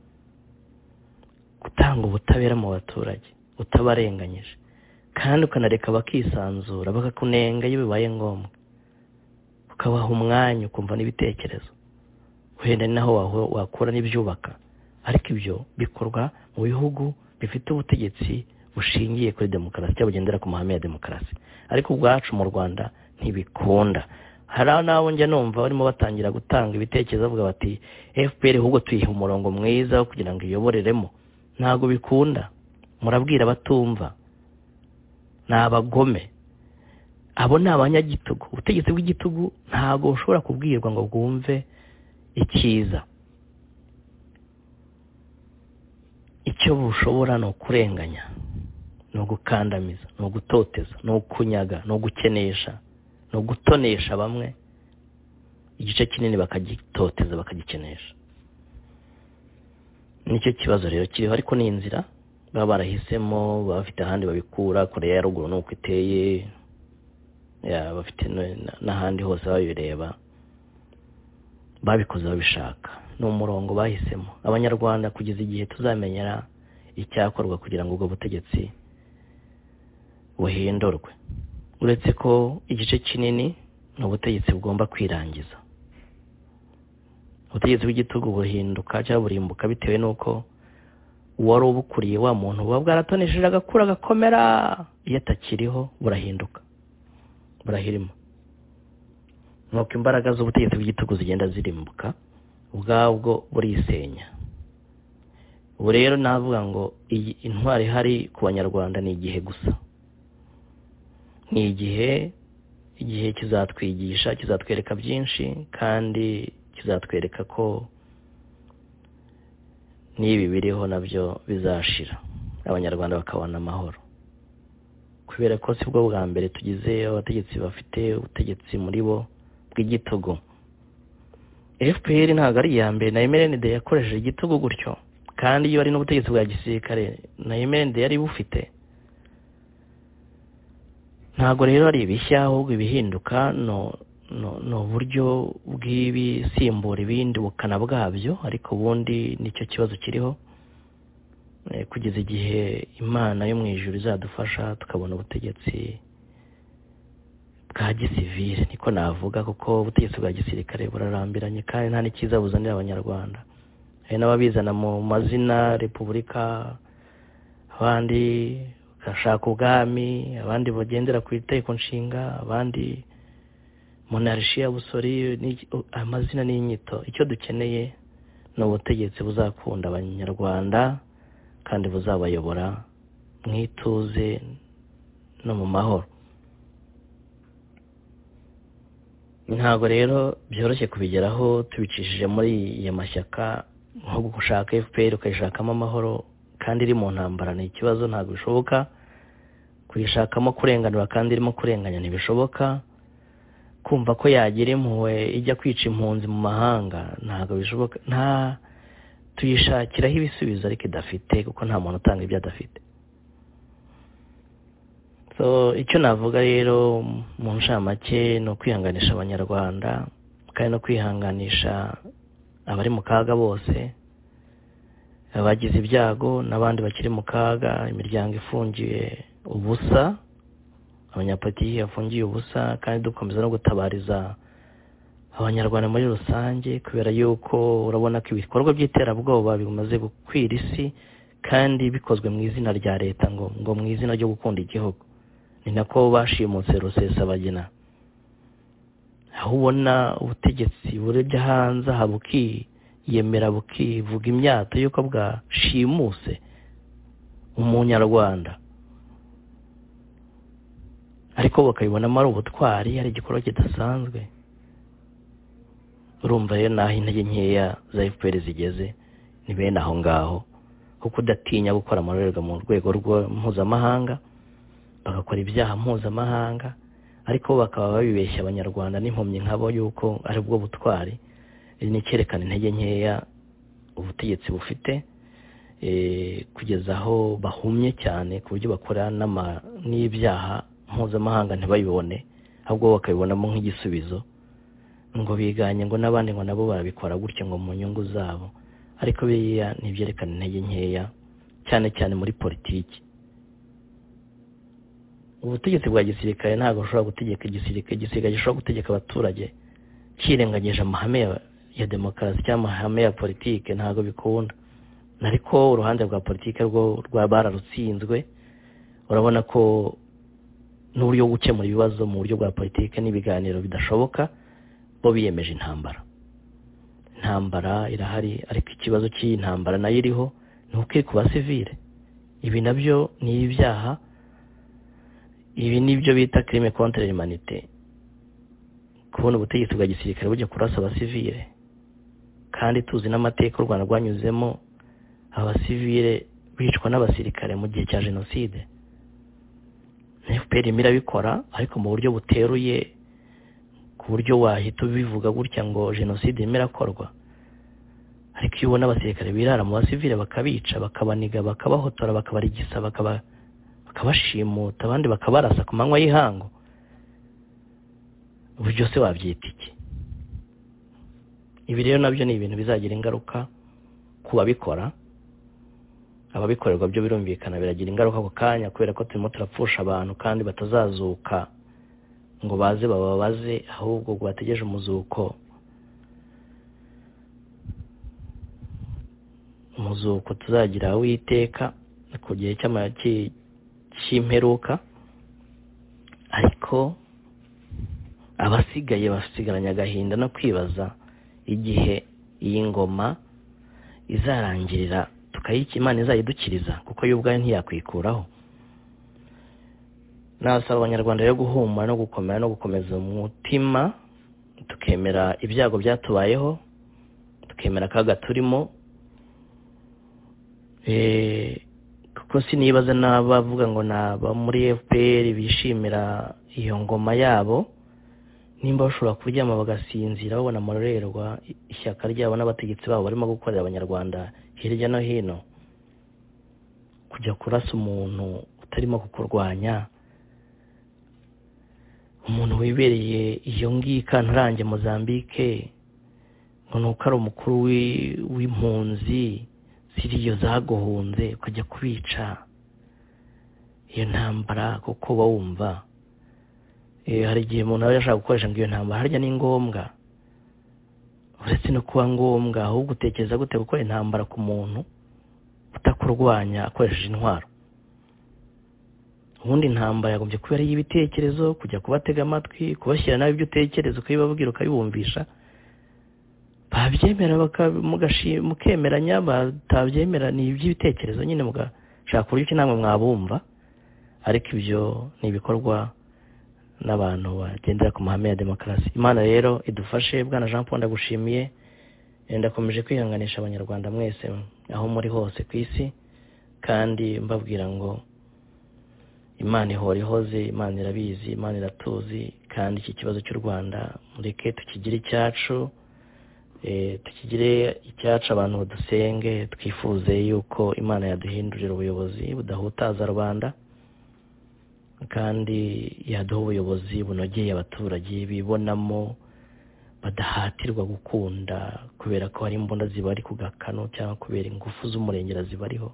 gutanga ubutabera mu baturage utabarenganyije, kandi ukanareka bakisanzura bakakunenga iyo bibaye ngombwa, ukabaha umwanya ukumva n'ibitekerezo, wenda naho wakura n'ibyubaka. Ariko ibyo bikorwa mu bihugu bifite ubutegetsi bushingiye kuri demokarasi cyangwa bugendera ku mahame ya demokarasi. Ariko ubwacu mu Rwanda ntibikunda. Hari n'abo njya numva barimo batangira gutanga ibitekerezo bavuga bati FPR ahubwo tuyiha umurongo mwiza wo kugira ngo iyoboreremo. Ntabwo bikunda, murabwira batumva, ni abagome. Abo ni abanyagitugu. Ubutegetsi bw'igitugu ntabwo ushobora kubwirwa ngo bwumve icyiza. Icyo bushobora ni ukurenganya, ni ugukandamiza, ni ugutoteza, ni ukunyaga, ni ugukenesha, ni ugutonesha bamwe igice kinini bakagitoteza, bakagikenesha. Nicyo kibazo rero kiriho, ariko ni inzira baba barahisemo, baba bafite ahandi babikura. Koreya ya ruguru nuko iteye, bafite n'ahandi hose babireba, babikoze babishaka. Ni umurongo bahisemo. Abanyarwanda kugeza igihe tuzamenyera icyakorwa kugira ngo ubwo butegetsi buhindurwe. Uretse ko igice kinini ni ubutegetsi bugomba kwirangiza. Ubutegetsi bw'igitugu buhinduka cyangwa burimbuka bitewe n'uko uwari ubukuriye wa muntu buba bwaratonesheje agakura agakomera, iyo atakiriho burahinduka, burahirima. Nuko imbaraga z'ubutegetsi bw'igitugu zigenda zirimbuka, ubwabwo burisenya. Ubu rero navuga ngo iyi intwari ihari ku banyarwanda ni igihe gusa. Ni igihe kizatwigisha, kizatwereka byinshi, kandi kizatwereka ko n'ibi biriho nabyo bizashira, abanyarwanda bakabona amahoro. Kubera ko si bwo bwa mbere tugize abategetsi bafite ubutegetsi muri bo bw'igitugu. FPR ntabwo ari iya mbere, na MRND yakoresheje igitugu gutyo, kandi iyo ari n'ubutegetsi bwa gisirikare na MRND yari bufite. Ntabwo rero ari ibishya, ahubwo ibihinduka no uburyo bw'ibisimbura ibindi bukana bwabyo. Ariko ubundi nicyo kibazo kiriho, kugeza igihe Imana yo mu ijuru izadufasha tukabona ubutegetsi bwa gisivile, niko navuga, kuko ubutegetsi bwa gisirikare burarambiranye kandi nta n'ikiza buzanira abanyarwanda. Hari n'ababizana mu mazina repubulika, abandi bagashaka ubwami, abandi bagendera ku itegeko nshinga, abandi monarchie ya busori. Amazina n'inyito. Icyo dukeneye ni ubutegetsi buzakunda abanyarwanda kandi buzabayobora mu ituze no mu mahoro. Ntabwo rero byoroshye kubigeraho tubicishije muri iyo mashyaka, nko gushaka FPR ukayishakamo amahoro kandi iri mu ntambara ni ikibazo. Ntabwo bishoboka kuyishakamo kurenganura kandi irimo kurenganya, ntibishoboka. Kumva ko yagira impuhwe ijya kwica impunzi mu mahanga, ntabwo bishoboka. Tuyishakiraho ibisubizo ariko idafite, kuko nta muntu utanga ibyo adafite. Icyo navuga rero mu nshamake ni ukwihanganisha abanyarwanda, kandi no kwihanganisha abari mu kaga bose, abagize ibyago n'abandi bakiri mu kaga, imiryango ifungiye ubusa, abanyapolitiki bafungiye ubusa, kandi dukomeza no gutabariza abanyarwanda muri rusange, kubera yuko urabona ko ibikorwa by'iterabwoba bimaze gukwira isi kandi bikozwe mu izina rya leta ngo mu izina ryo gukunda igihugu. Ni nako bashimutse Rusesabagina, aho ubona ubutegetsi burebye hanze aha bukiyemera bukivuga imyato yuko bwashimuse umunyarwanda, ariko bakabibonamo ari ubutwari, ari igikorwa kidasanzwe. Urumva rero naho intege nkeya za FPR zigeze ni bene aho ngaho, kuko udatinya gukora amarorerwa mu rwego mpuzamahanga, bagakora ibyaha mpuzamahanga, ariko bakaba babibeshya abanyarwanda n'impumyi nkabo yuko ari bwo butwari. Ni cyerekana intege nkeya ubutegetsi bufite, kugeza aho bahumye cyane ku buryo bakora n'ibyaha mpuzamahanga ntibayibone, ahubwo bakabibonamo nk'igisubizo, ngo biganye ngo n'abandi ngo nabo barabikora gutya ngo mu nyungu zabo. Ariko biriya ntibyerekana intege nkeya cyane cyane muri politiki. Ubutegetsi bwa gisirikare ntabwo bushobora gutegeka igisirikare gishobora gutegeka abaturage kirengagije amahame ya demokarasi cyangwa amahame ya politiki, ntabwo bikunda. Ariko uruhande rwa politiki rwo bararutsinzwe. Urabona ko n'uburyo bwo gukemura ibibazo mu buryo bwa politiki n'ibiganiro bidashoboka, bo biyemeje intambara. Intambara irahari, ariko ikibazo cy'iyi ntambara nayo iriho ni uko iri ku basivile. Ibi nabyo ni ibyaha, ibi nibyo bita crime contre l'humanité. Kubona ubutegetsi bwa gisirikare bujya kurasa abasivile, kandi tuzi n'amateka u Rwanda rwanyuzemo abasivile bicwa n'abasirikare mu gihe cya jenoside. FPR irabikora, ariko mu buryo buteruye, ku buryo wahita ubivuga gutya ngo jenoside irakorwa. Ariko iyo ubona abasirikare birara mu basivile bakabica, bakabaniga, bakabahotora, bakabarigisa, bakabashimuta, abandi bakabarasa ku manywa y'ihangu, ubu byose wabyita iki? Ibi rero nabyo ni ibintu bizagira ingaruka ku babikora. Ababikorerwa byo birumvikana biragira ingaruka ako kanya, kubera ko turimo turapfusha abantu kandi batazazuka ngo baze bababaze, ahubwo ngo bategereje umuzuko tuzagira witeka ku gihe cy'imperuka. Ariko abasigaye basigaranye agahinda no kwibaza igihe iyi ngoma izarangirira, tukayiki Imana izayidukiriza, kuko yo ubwayo ntiyakwikuraho. Nasaba abanyarwanda rero guhumura no gukomera no gukomeza umutima, tukemera ibyago byatubayeho, tukemera akaga turimo, kuko sinibaza n'abavuga ngo naba muri FPR bishimira iyo ngoma yabo, nimba bashobora kuryama bagasinzira babona amarorerwa ishyaka ryabo n'abategetsi babo barimo gukorera abanyarwanda hirya no hino. Kujya kurasa umuntu utarimo kukurwanya, umuntu wibereye iyo ngiyi Kantarange Mozambique, ngo nuko ari umukuru w'impunzi ziriyo zaguhunze, ukajya kubica. Iyo ntambara kuko bawumva, hari igihe umuntu aba yashaka gukoresha ngo iyo ntambara harya ni ngombwa. Uretse no kuba ngombwa, ahubwo utekereza gute gukora intambara ku muntu utakurwanya akoresheje intwaro? Ubundi intambara yagombye kuba ari y'ibitekerezo, kujya kubatega amatwi, kubashyira nawe ibyo utekereza, ukabibabwira, ukabibumvisha. Babyemera mukemeranya, batabyemera ni iby'ibitekerezo nyine, mugashaka uburyo ki namwe mwabumva. Ariko ibyo ni ibikorwa n'abantu bagendera ku mahame ya demokarasi. Imana rero idufashe. Bwana Jean Paul ndagushimiye, ndakomeje kwihanganisha abanyarwanda mwese aho muri hose ku isi, kandi mbabwira ngo Imana ihora ihoze, Imana irabizi, Imana iratuzi, kandi iki kibazo cy'u Rwanda mureke tukigire icyacu, tukigire icyacu, abantu badusenge, twifuze yuko Imana yaduhindurira ubuyobozi budahutaza rubanda, kandi yaduha ubuyobozi bunogeye abaturage, bibonamo, badahatirwa gukunda kubera ko hari imbunda zibari ku gakano cyangwa kubera ingufu z'umurengera zibariho.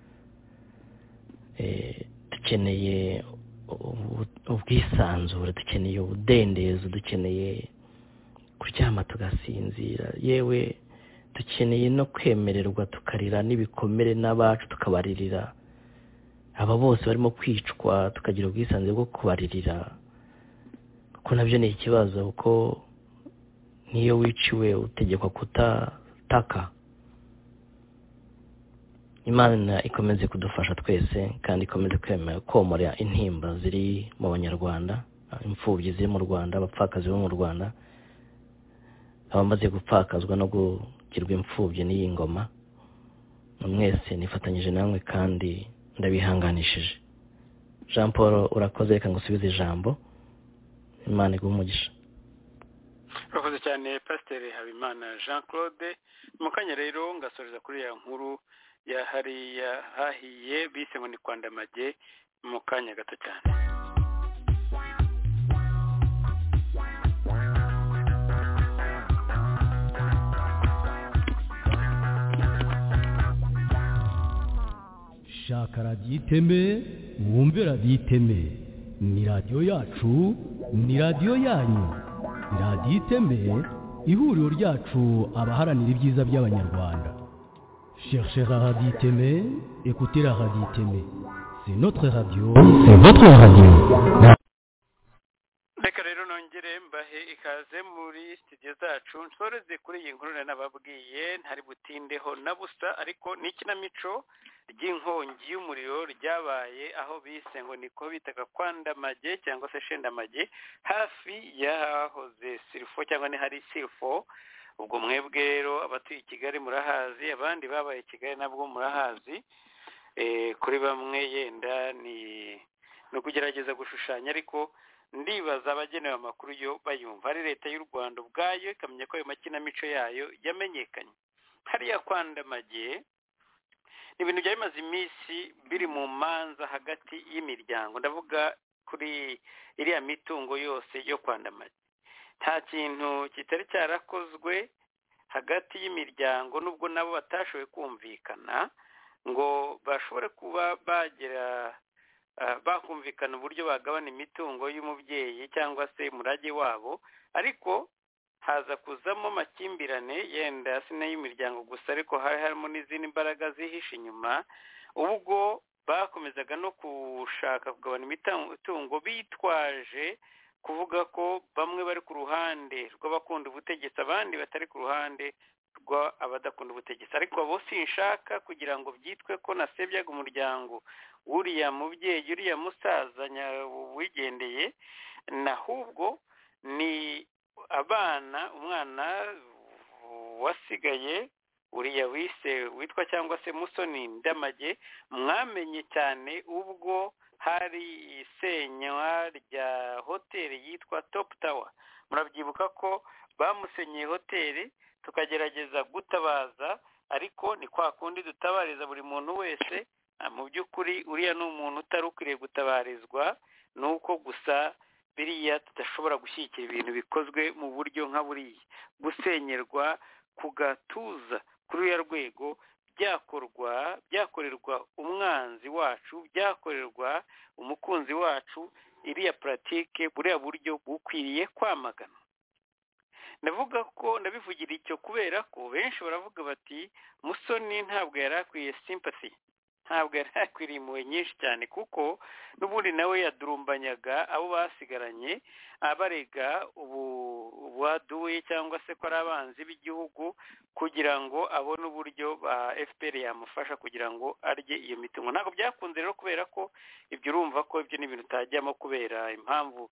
Dukeneye ubwisanzure, dukeneye ubudendezo, dukeneye kuryama tugasinzira, yewe dukeneye no kwemererwa tukarira n'ibikomere n'abacu tukabaririra, aba bose barimo kwicwa tukagira ubwisanzure bwo kubaririra, kuko nabyo ni ikibazo, kuko niyo wiciwe utegekwa kutataka. Imana ikomeze kudufasha twese kandi ikomeze komora intimba ziri mu banyarwanda, imfubyi ziri mu Rwanda, abapfakazi bo mu Rwanda, abamaze gupfakazwa no gukirwa imfubyi n'iyi ngoma. Mwese nifatanyije namwe kandi ndabihanganishije. Jean Paul urakoze, reka ngusubize ijambo. Imana iguhe umugisha. urakoze cyane Pasiteri Habimana Jean Claude. Mu kanya rero ngasoreza kuri ya nkuru ya hariya hahiye bise ngo ni Kwandamage mu kanya gato cyane. shaka radiyo iteme wumve radiyo iteme, ni radiyo yacu, ni radiyo yanyu. Radiyo iteme, ihuriro ryacu abaharanira ibyiza by'abanyarwanda. Cherchez la radio iteme, écoutez la radio iteme. C'est notre radio, c'est votre radio. Reka rero nongere mbahe ikaze muri studio zacu, nsoreze kuri iyi nkuru nababwiye ntari butindeho na busa, ariko ni ikinamico ry'inkongi y'umuriro ryabaye aho bise ngo niko bitaga Kwandamage cyangwa se Shendamage, hafi yahoze Sirfo cyangwa ni hari Sirfo. Ubwo mwebwe rero abatuye i Kigali murahazi, abandi babaye i Kigali nabwo murahazi. Kuri bamwe yenda ni kugerageza gushushanya, ariko ndibaza abagenewe amakuru yo bayumva. Ari leta y'u Rwanda ubwayo ikamenya ko ayo makinamico yayo yamenyekanye. Hariya Kwandamage ni ibintu byamaze iminsi biri mu manza hagati y'imiryango, ndavuga kuri iriya mitungo yose yo Kwandamage. Nta kintu kitari cyarakozwe hagati y'imiryango, nubwo nabo batashoboye kumvikana ngo bashobore kuba bakumvikana uburyo bagabana imitungo y'umubyeyi cyangwa se umurage wabo, ariko haza kuzamo amakimbirane yenda sine y'imiryango gusa, ariko hari harimo n'izindi mbaraga zihishe inyuma. Ubwo bakomezaga no gushaka kugabana imitungo bitwaje kuvuga ko bamwe bari ku ruhande rw'abakunda ubutegetsi, abandi batari ku ruhande rw'abadakunda ubutegetsi. Ariko abo sinshaka kugira ngo byitwe ko nasebyaga umuryango uriya mubyeyi uriya musaza wigendeye, nahubwo ni umwana wasigaye uriya witwa cyangwa se Musoni Ndamage, mwamenye cyane ubwo hari isenywa rya hoteli yitwa Top Tower. Murabyibuka ko bamusenyeye hoteli tukagerageza gutabaza, ariko ni kwa kundi dutabariza buri muntu wese. Mu by'ukuri uriya ni umuntu utari ukwiriye gutabarizwa, nuko gusa biriya tudashobora gushyigikira ibintu bikozwe mu buryo nka buriya. Gusenyerwa ku gatuza kuri uriya rwego byakorerwa umwanzi wacu, byakorerwa umukunzi wacu, iriya puratike buriya buryo bukwiriye kwamagana. Ndabivugira icyo kubera ko benshi baravuga bati Musoni ntabwo yari akwiye sympathy, ntabwo yari akwiriye impuhwe nyinshi cyane, kuko n'ubundi nawe yadurumbanyaga abo basigaranye abarega ubuhaduye cyangwa se ko ari abanzi b'igihugu, kugira ngo abone uburyo ba FPR yamufasha kugira ngo arye iyo mitungo. Ntabwo byakunze rero, kubera ko ibyo urumva ko ibyo ni ibintu utajyamo kubera impamvu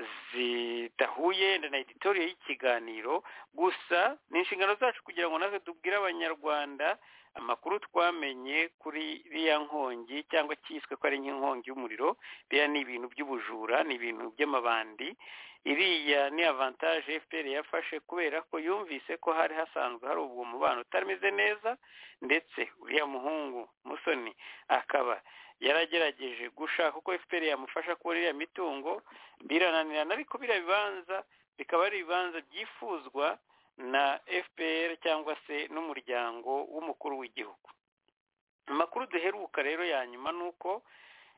zidahuye na editorial y'ikiganiro. Gusa ni inshingano zacu kugira ngo natwe tubwire abanyarwanda amakuru twamenye kuri iriya nkongi, cyangwa cyiswe ko ari nk'inkongi y'umuriro. Biriya ni ibintu by'ubujura, ni ibintu by'amabandi. Iriya ni avantage FPR yafashe kubera ko yumvise ko hari hasanzwe hari ubwo mubano utameze neza, ndetse uriya muhungu Musoni akaba yaragerageje gushaka uko FPR yamufasha kubona iriya mitungo, birananirana. Ariko biriya bibanza bikaba ari ibibanza byifuzwa na FPR cyangwa se n'umuryango w'umukuru w'igihugu. Amakuru duheruka rero ya nyuma nuko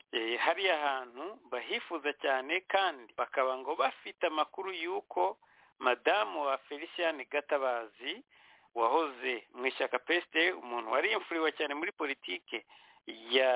hariya hantu bahifuza cyane, kandi bakaba ngo bafite amakuru y'uko madamu wa Felician Gatabazi wahoze mu ishyaka PSD, umuntu wari imfuriwe cyane muri politike ya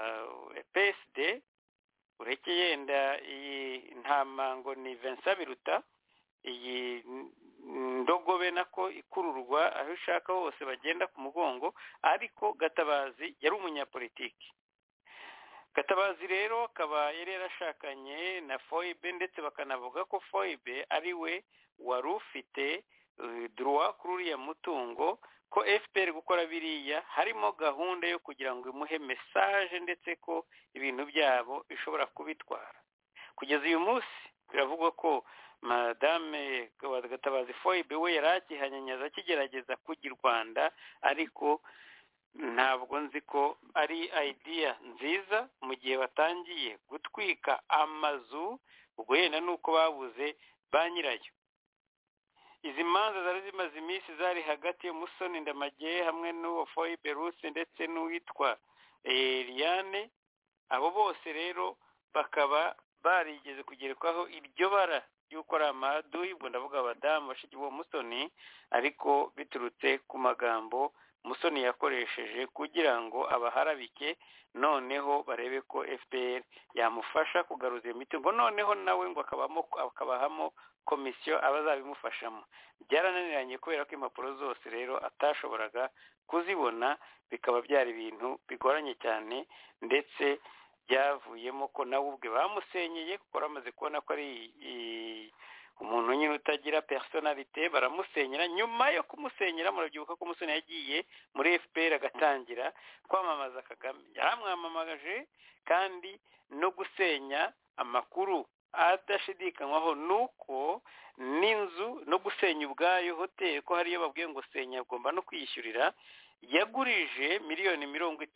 PSD, ureke yenda iyi ntama ngo ni Vincent Biruta, iyi ndogobe nako ikururwa aho ishaka hose bagenda ku mugongo, ariko Gatabazi yari umunyapolitiki. Gatabazi rero akaba yari yarashakanye na Foibe, ndetse bakanavuga ko Foibe ari we wari ufite droit kuri uriya mutungo, ko FPR gukora biriya harimo gahunda yo kugira ngo imuhe message, ndetse ko ibintu byabo bishobora kubitwara. Kugeza uyu munsi biravugwa ko Madame Gatabazi Foibe we yari akihanyanyaza akigerageza kujya i Rwanda, ariko ntabwo nzi ko ari idea nziza mu gihe batangiye gutwika amazu, ubwo yenda nuko babuze ba nyirayo. Izi manza zari zimaze iminsi zari hagati y'Umusoni Ndamage hamwe n'uwo Foibe Russe ndetse n'uwitwa Eliane, abo bose rero bakaba barigeze kugerekwaho iryo bara yuko ari amadu, ubwo ndavuga abadamu bashiki b'uwo Musoni, ariko biturutse ku magambo Musoni yakoresheje kugira ngo abaharabike, noneho barebe ko FPR yamufasha kugaruza iyo mitungo, noneho nawe ngo akabahamo komisiyo abazabimufashamo. Byarananiranye kubera ko impapuro zose rero atashoboraga kuzibona, bikaba byari ibintu bigoranye cyane, ndetse byavuyemo ko nawe ubwe bamusenyeye kuko bamaze kubona ko ari umuntu nyine utagira personalite, baramusenyera. Nyuma yo kumusenyera, murabyibuka ko Musoni yagiye muri FPR agatangira kwamamaza Kagame, yaramwamamaje, kandi no gusenya amakuru adashidikanywaho nuko n'inzu no gusenya ubwayo hoteli, ko hariyo babwiye ngo senya agomba no kwiyishyurira, yagurije miliyoni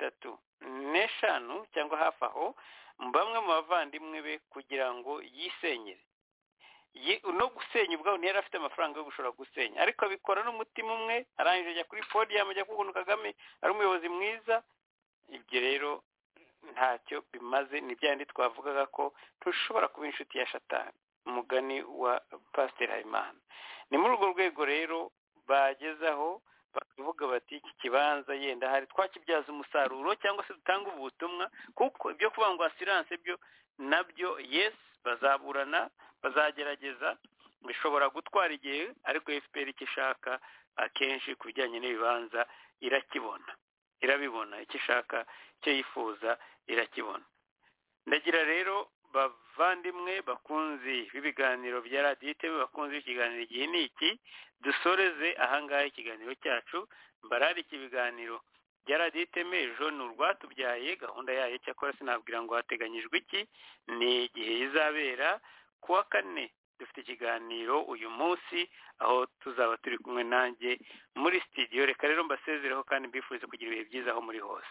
35 cyangwa hafi aho bamwe mu bavandimwe be kugira ngo yisenyere. No gusenya ubwaho ntiyari afite amafaranga yo gushobora gusenya, ariko abikora n'umutima umwe, arangije ajya kuri podium ajya kukuntu Kagame ari umuyobozi mwiza. Ibyo rero ntacyo bimaze, ni byandi twavugaga ko tushobora kuba inshuti ya Shatani, umugani wa Pastor Habimana. Ni muri urwo rwego rero bagezaho bavuga bati iki kibanza yenda hari twakibyaza umusaruro cyangwa se dutanga ubutumwa, kuko ibyo kuvuga ngo assurance byo nabyo yes bazaburana, bazagerageza, bishobora gutwara igihe, ariko FPR ikishaka akenshi kubijyanye n'ibibanza irabibona, ikishaka icyo yifuza irakibona. Ndagira rero bavandimwe bakunzi b'ibiganiro bya Radio TV, bakunzi ikiganiro igihe niki, dusoreze ahangaha ikiganiro cyacu. Mbarari ikibiganiro bya Radio TV ejo ni urwatubyaye, gahunda yayo cyakora sinabwira ngo hateganyijwe iki, ni igihe izabera kuwa 4. Dufite ikiganiro uyu munsi aho tuzaba turi kumwe nanjye muri studio. Reka rero mbasezereho kandi mbifurize kugira ibihe byiza aho muri hose.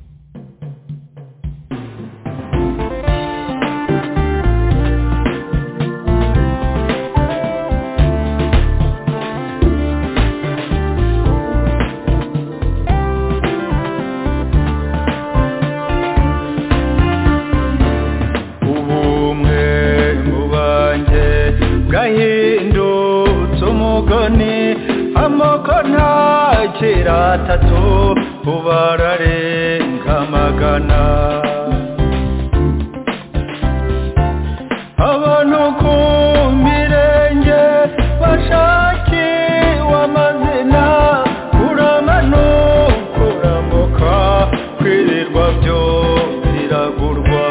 Gahindutse umugani amoko ntakira atatu ubararenga magana, abantu ku mirenge bashakiwe amazina, kuramanuka kuramuka kwirirwa byo biragurwa.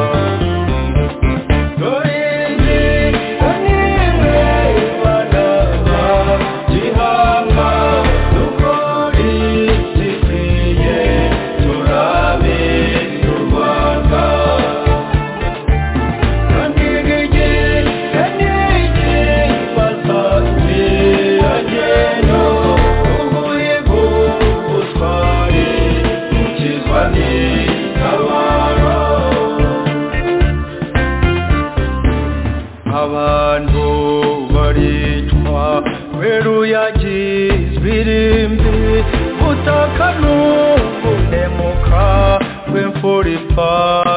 Abantu baricwa weruyagizwe irimbi, butaka n'ubunemuka bw'imfura ipfa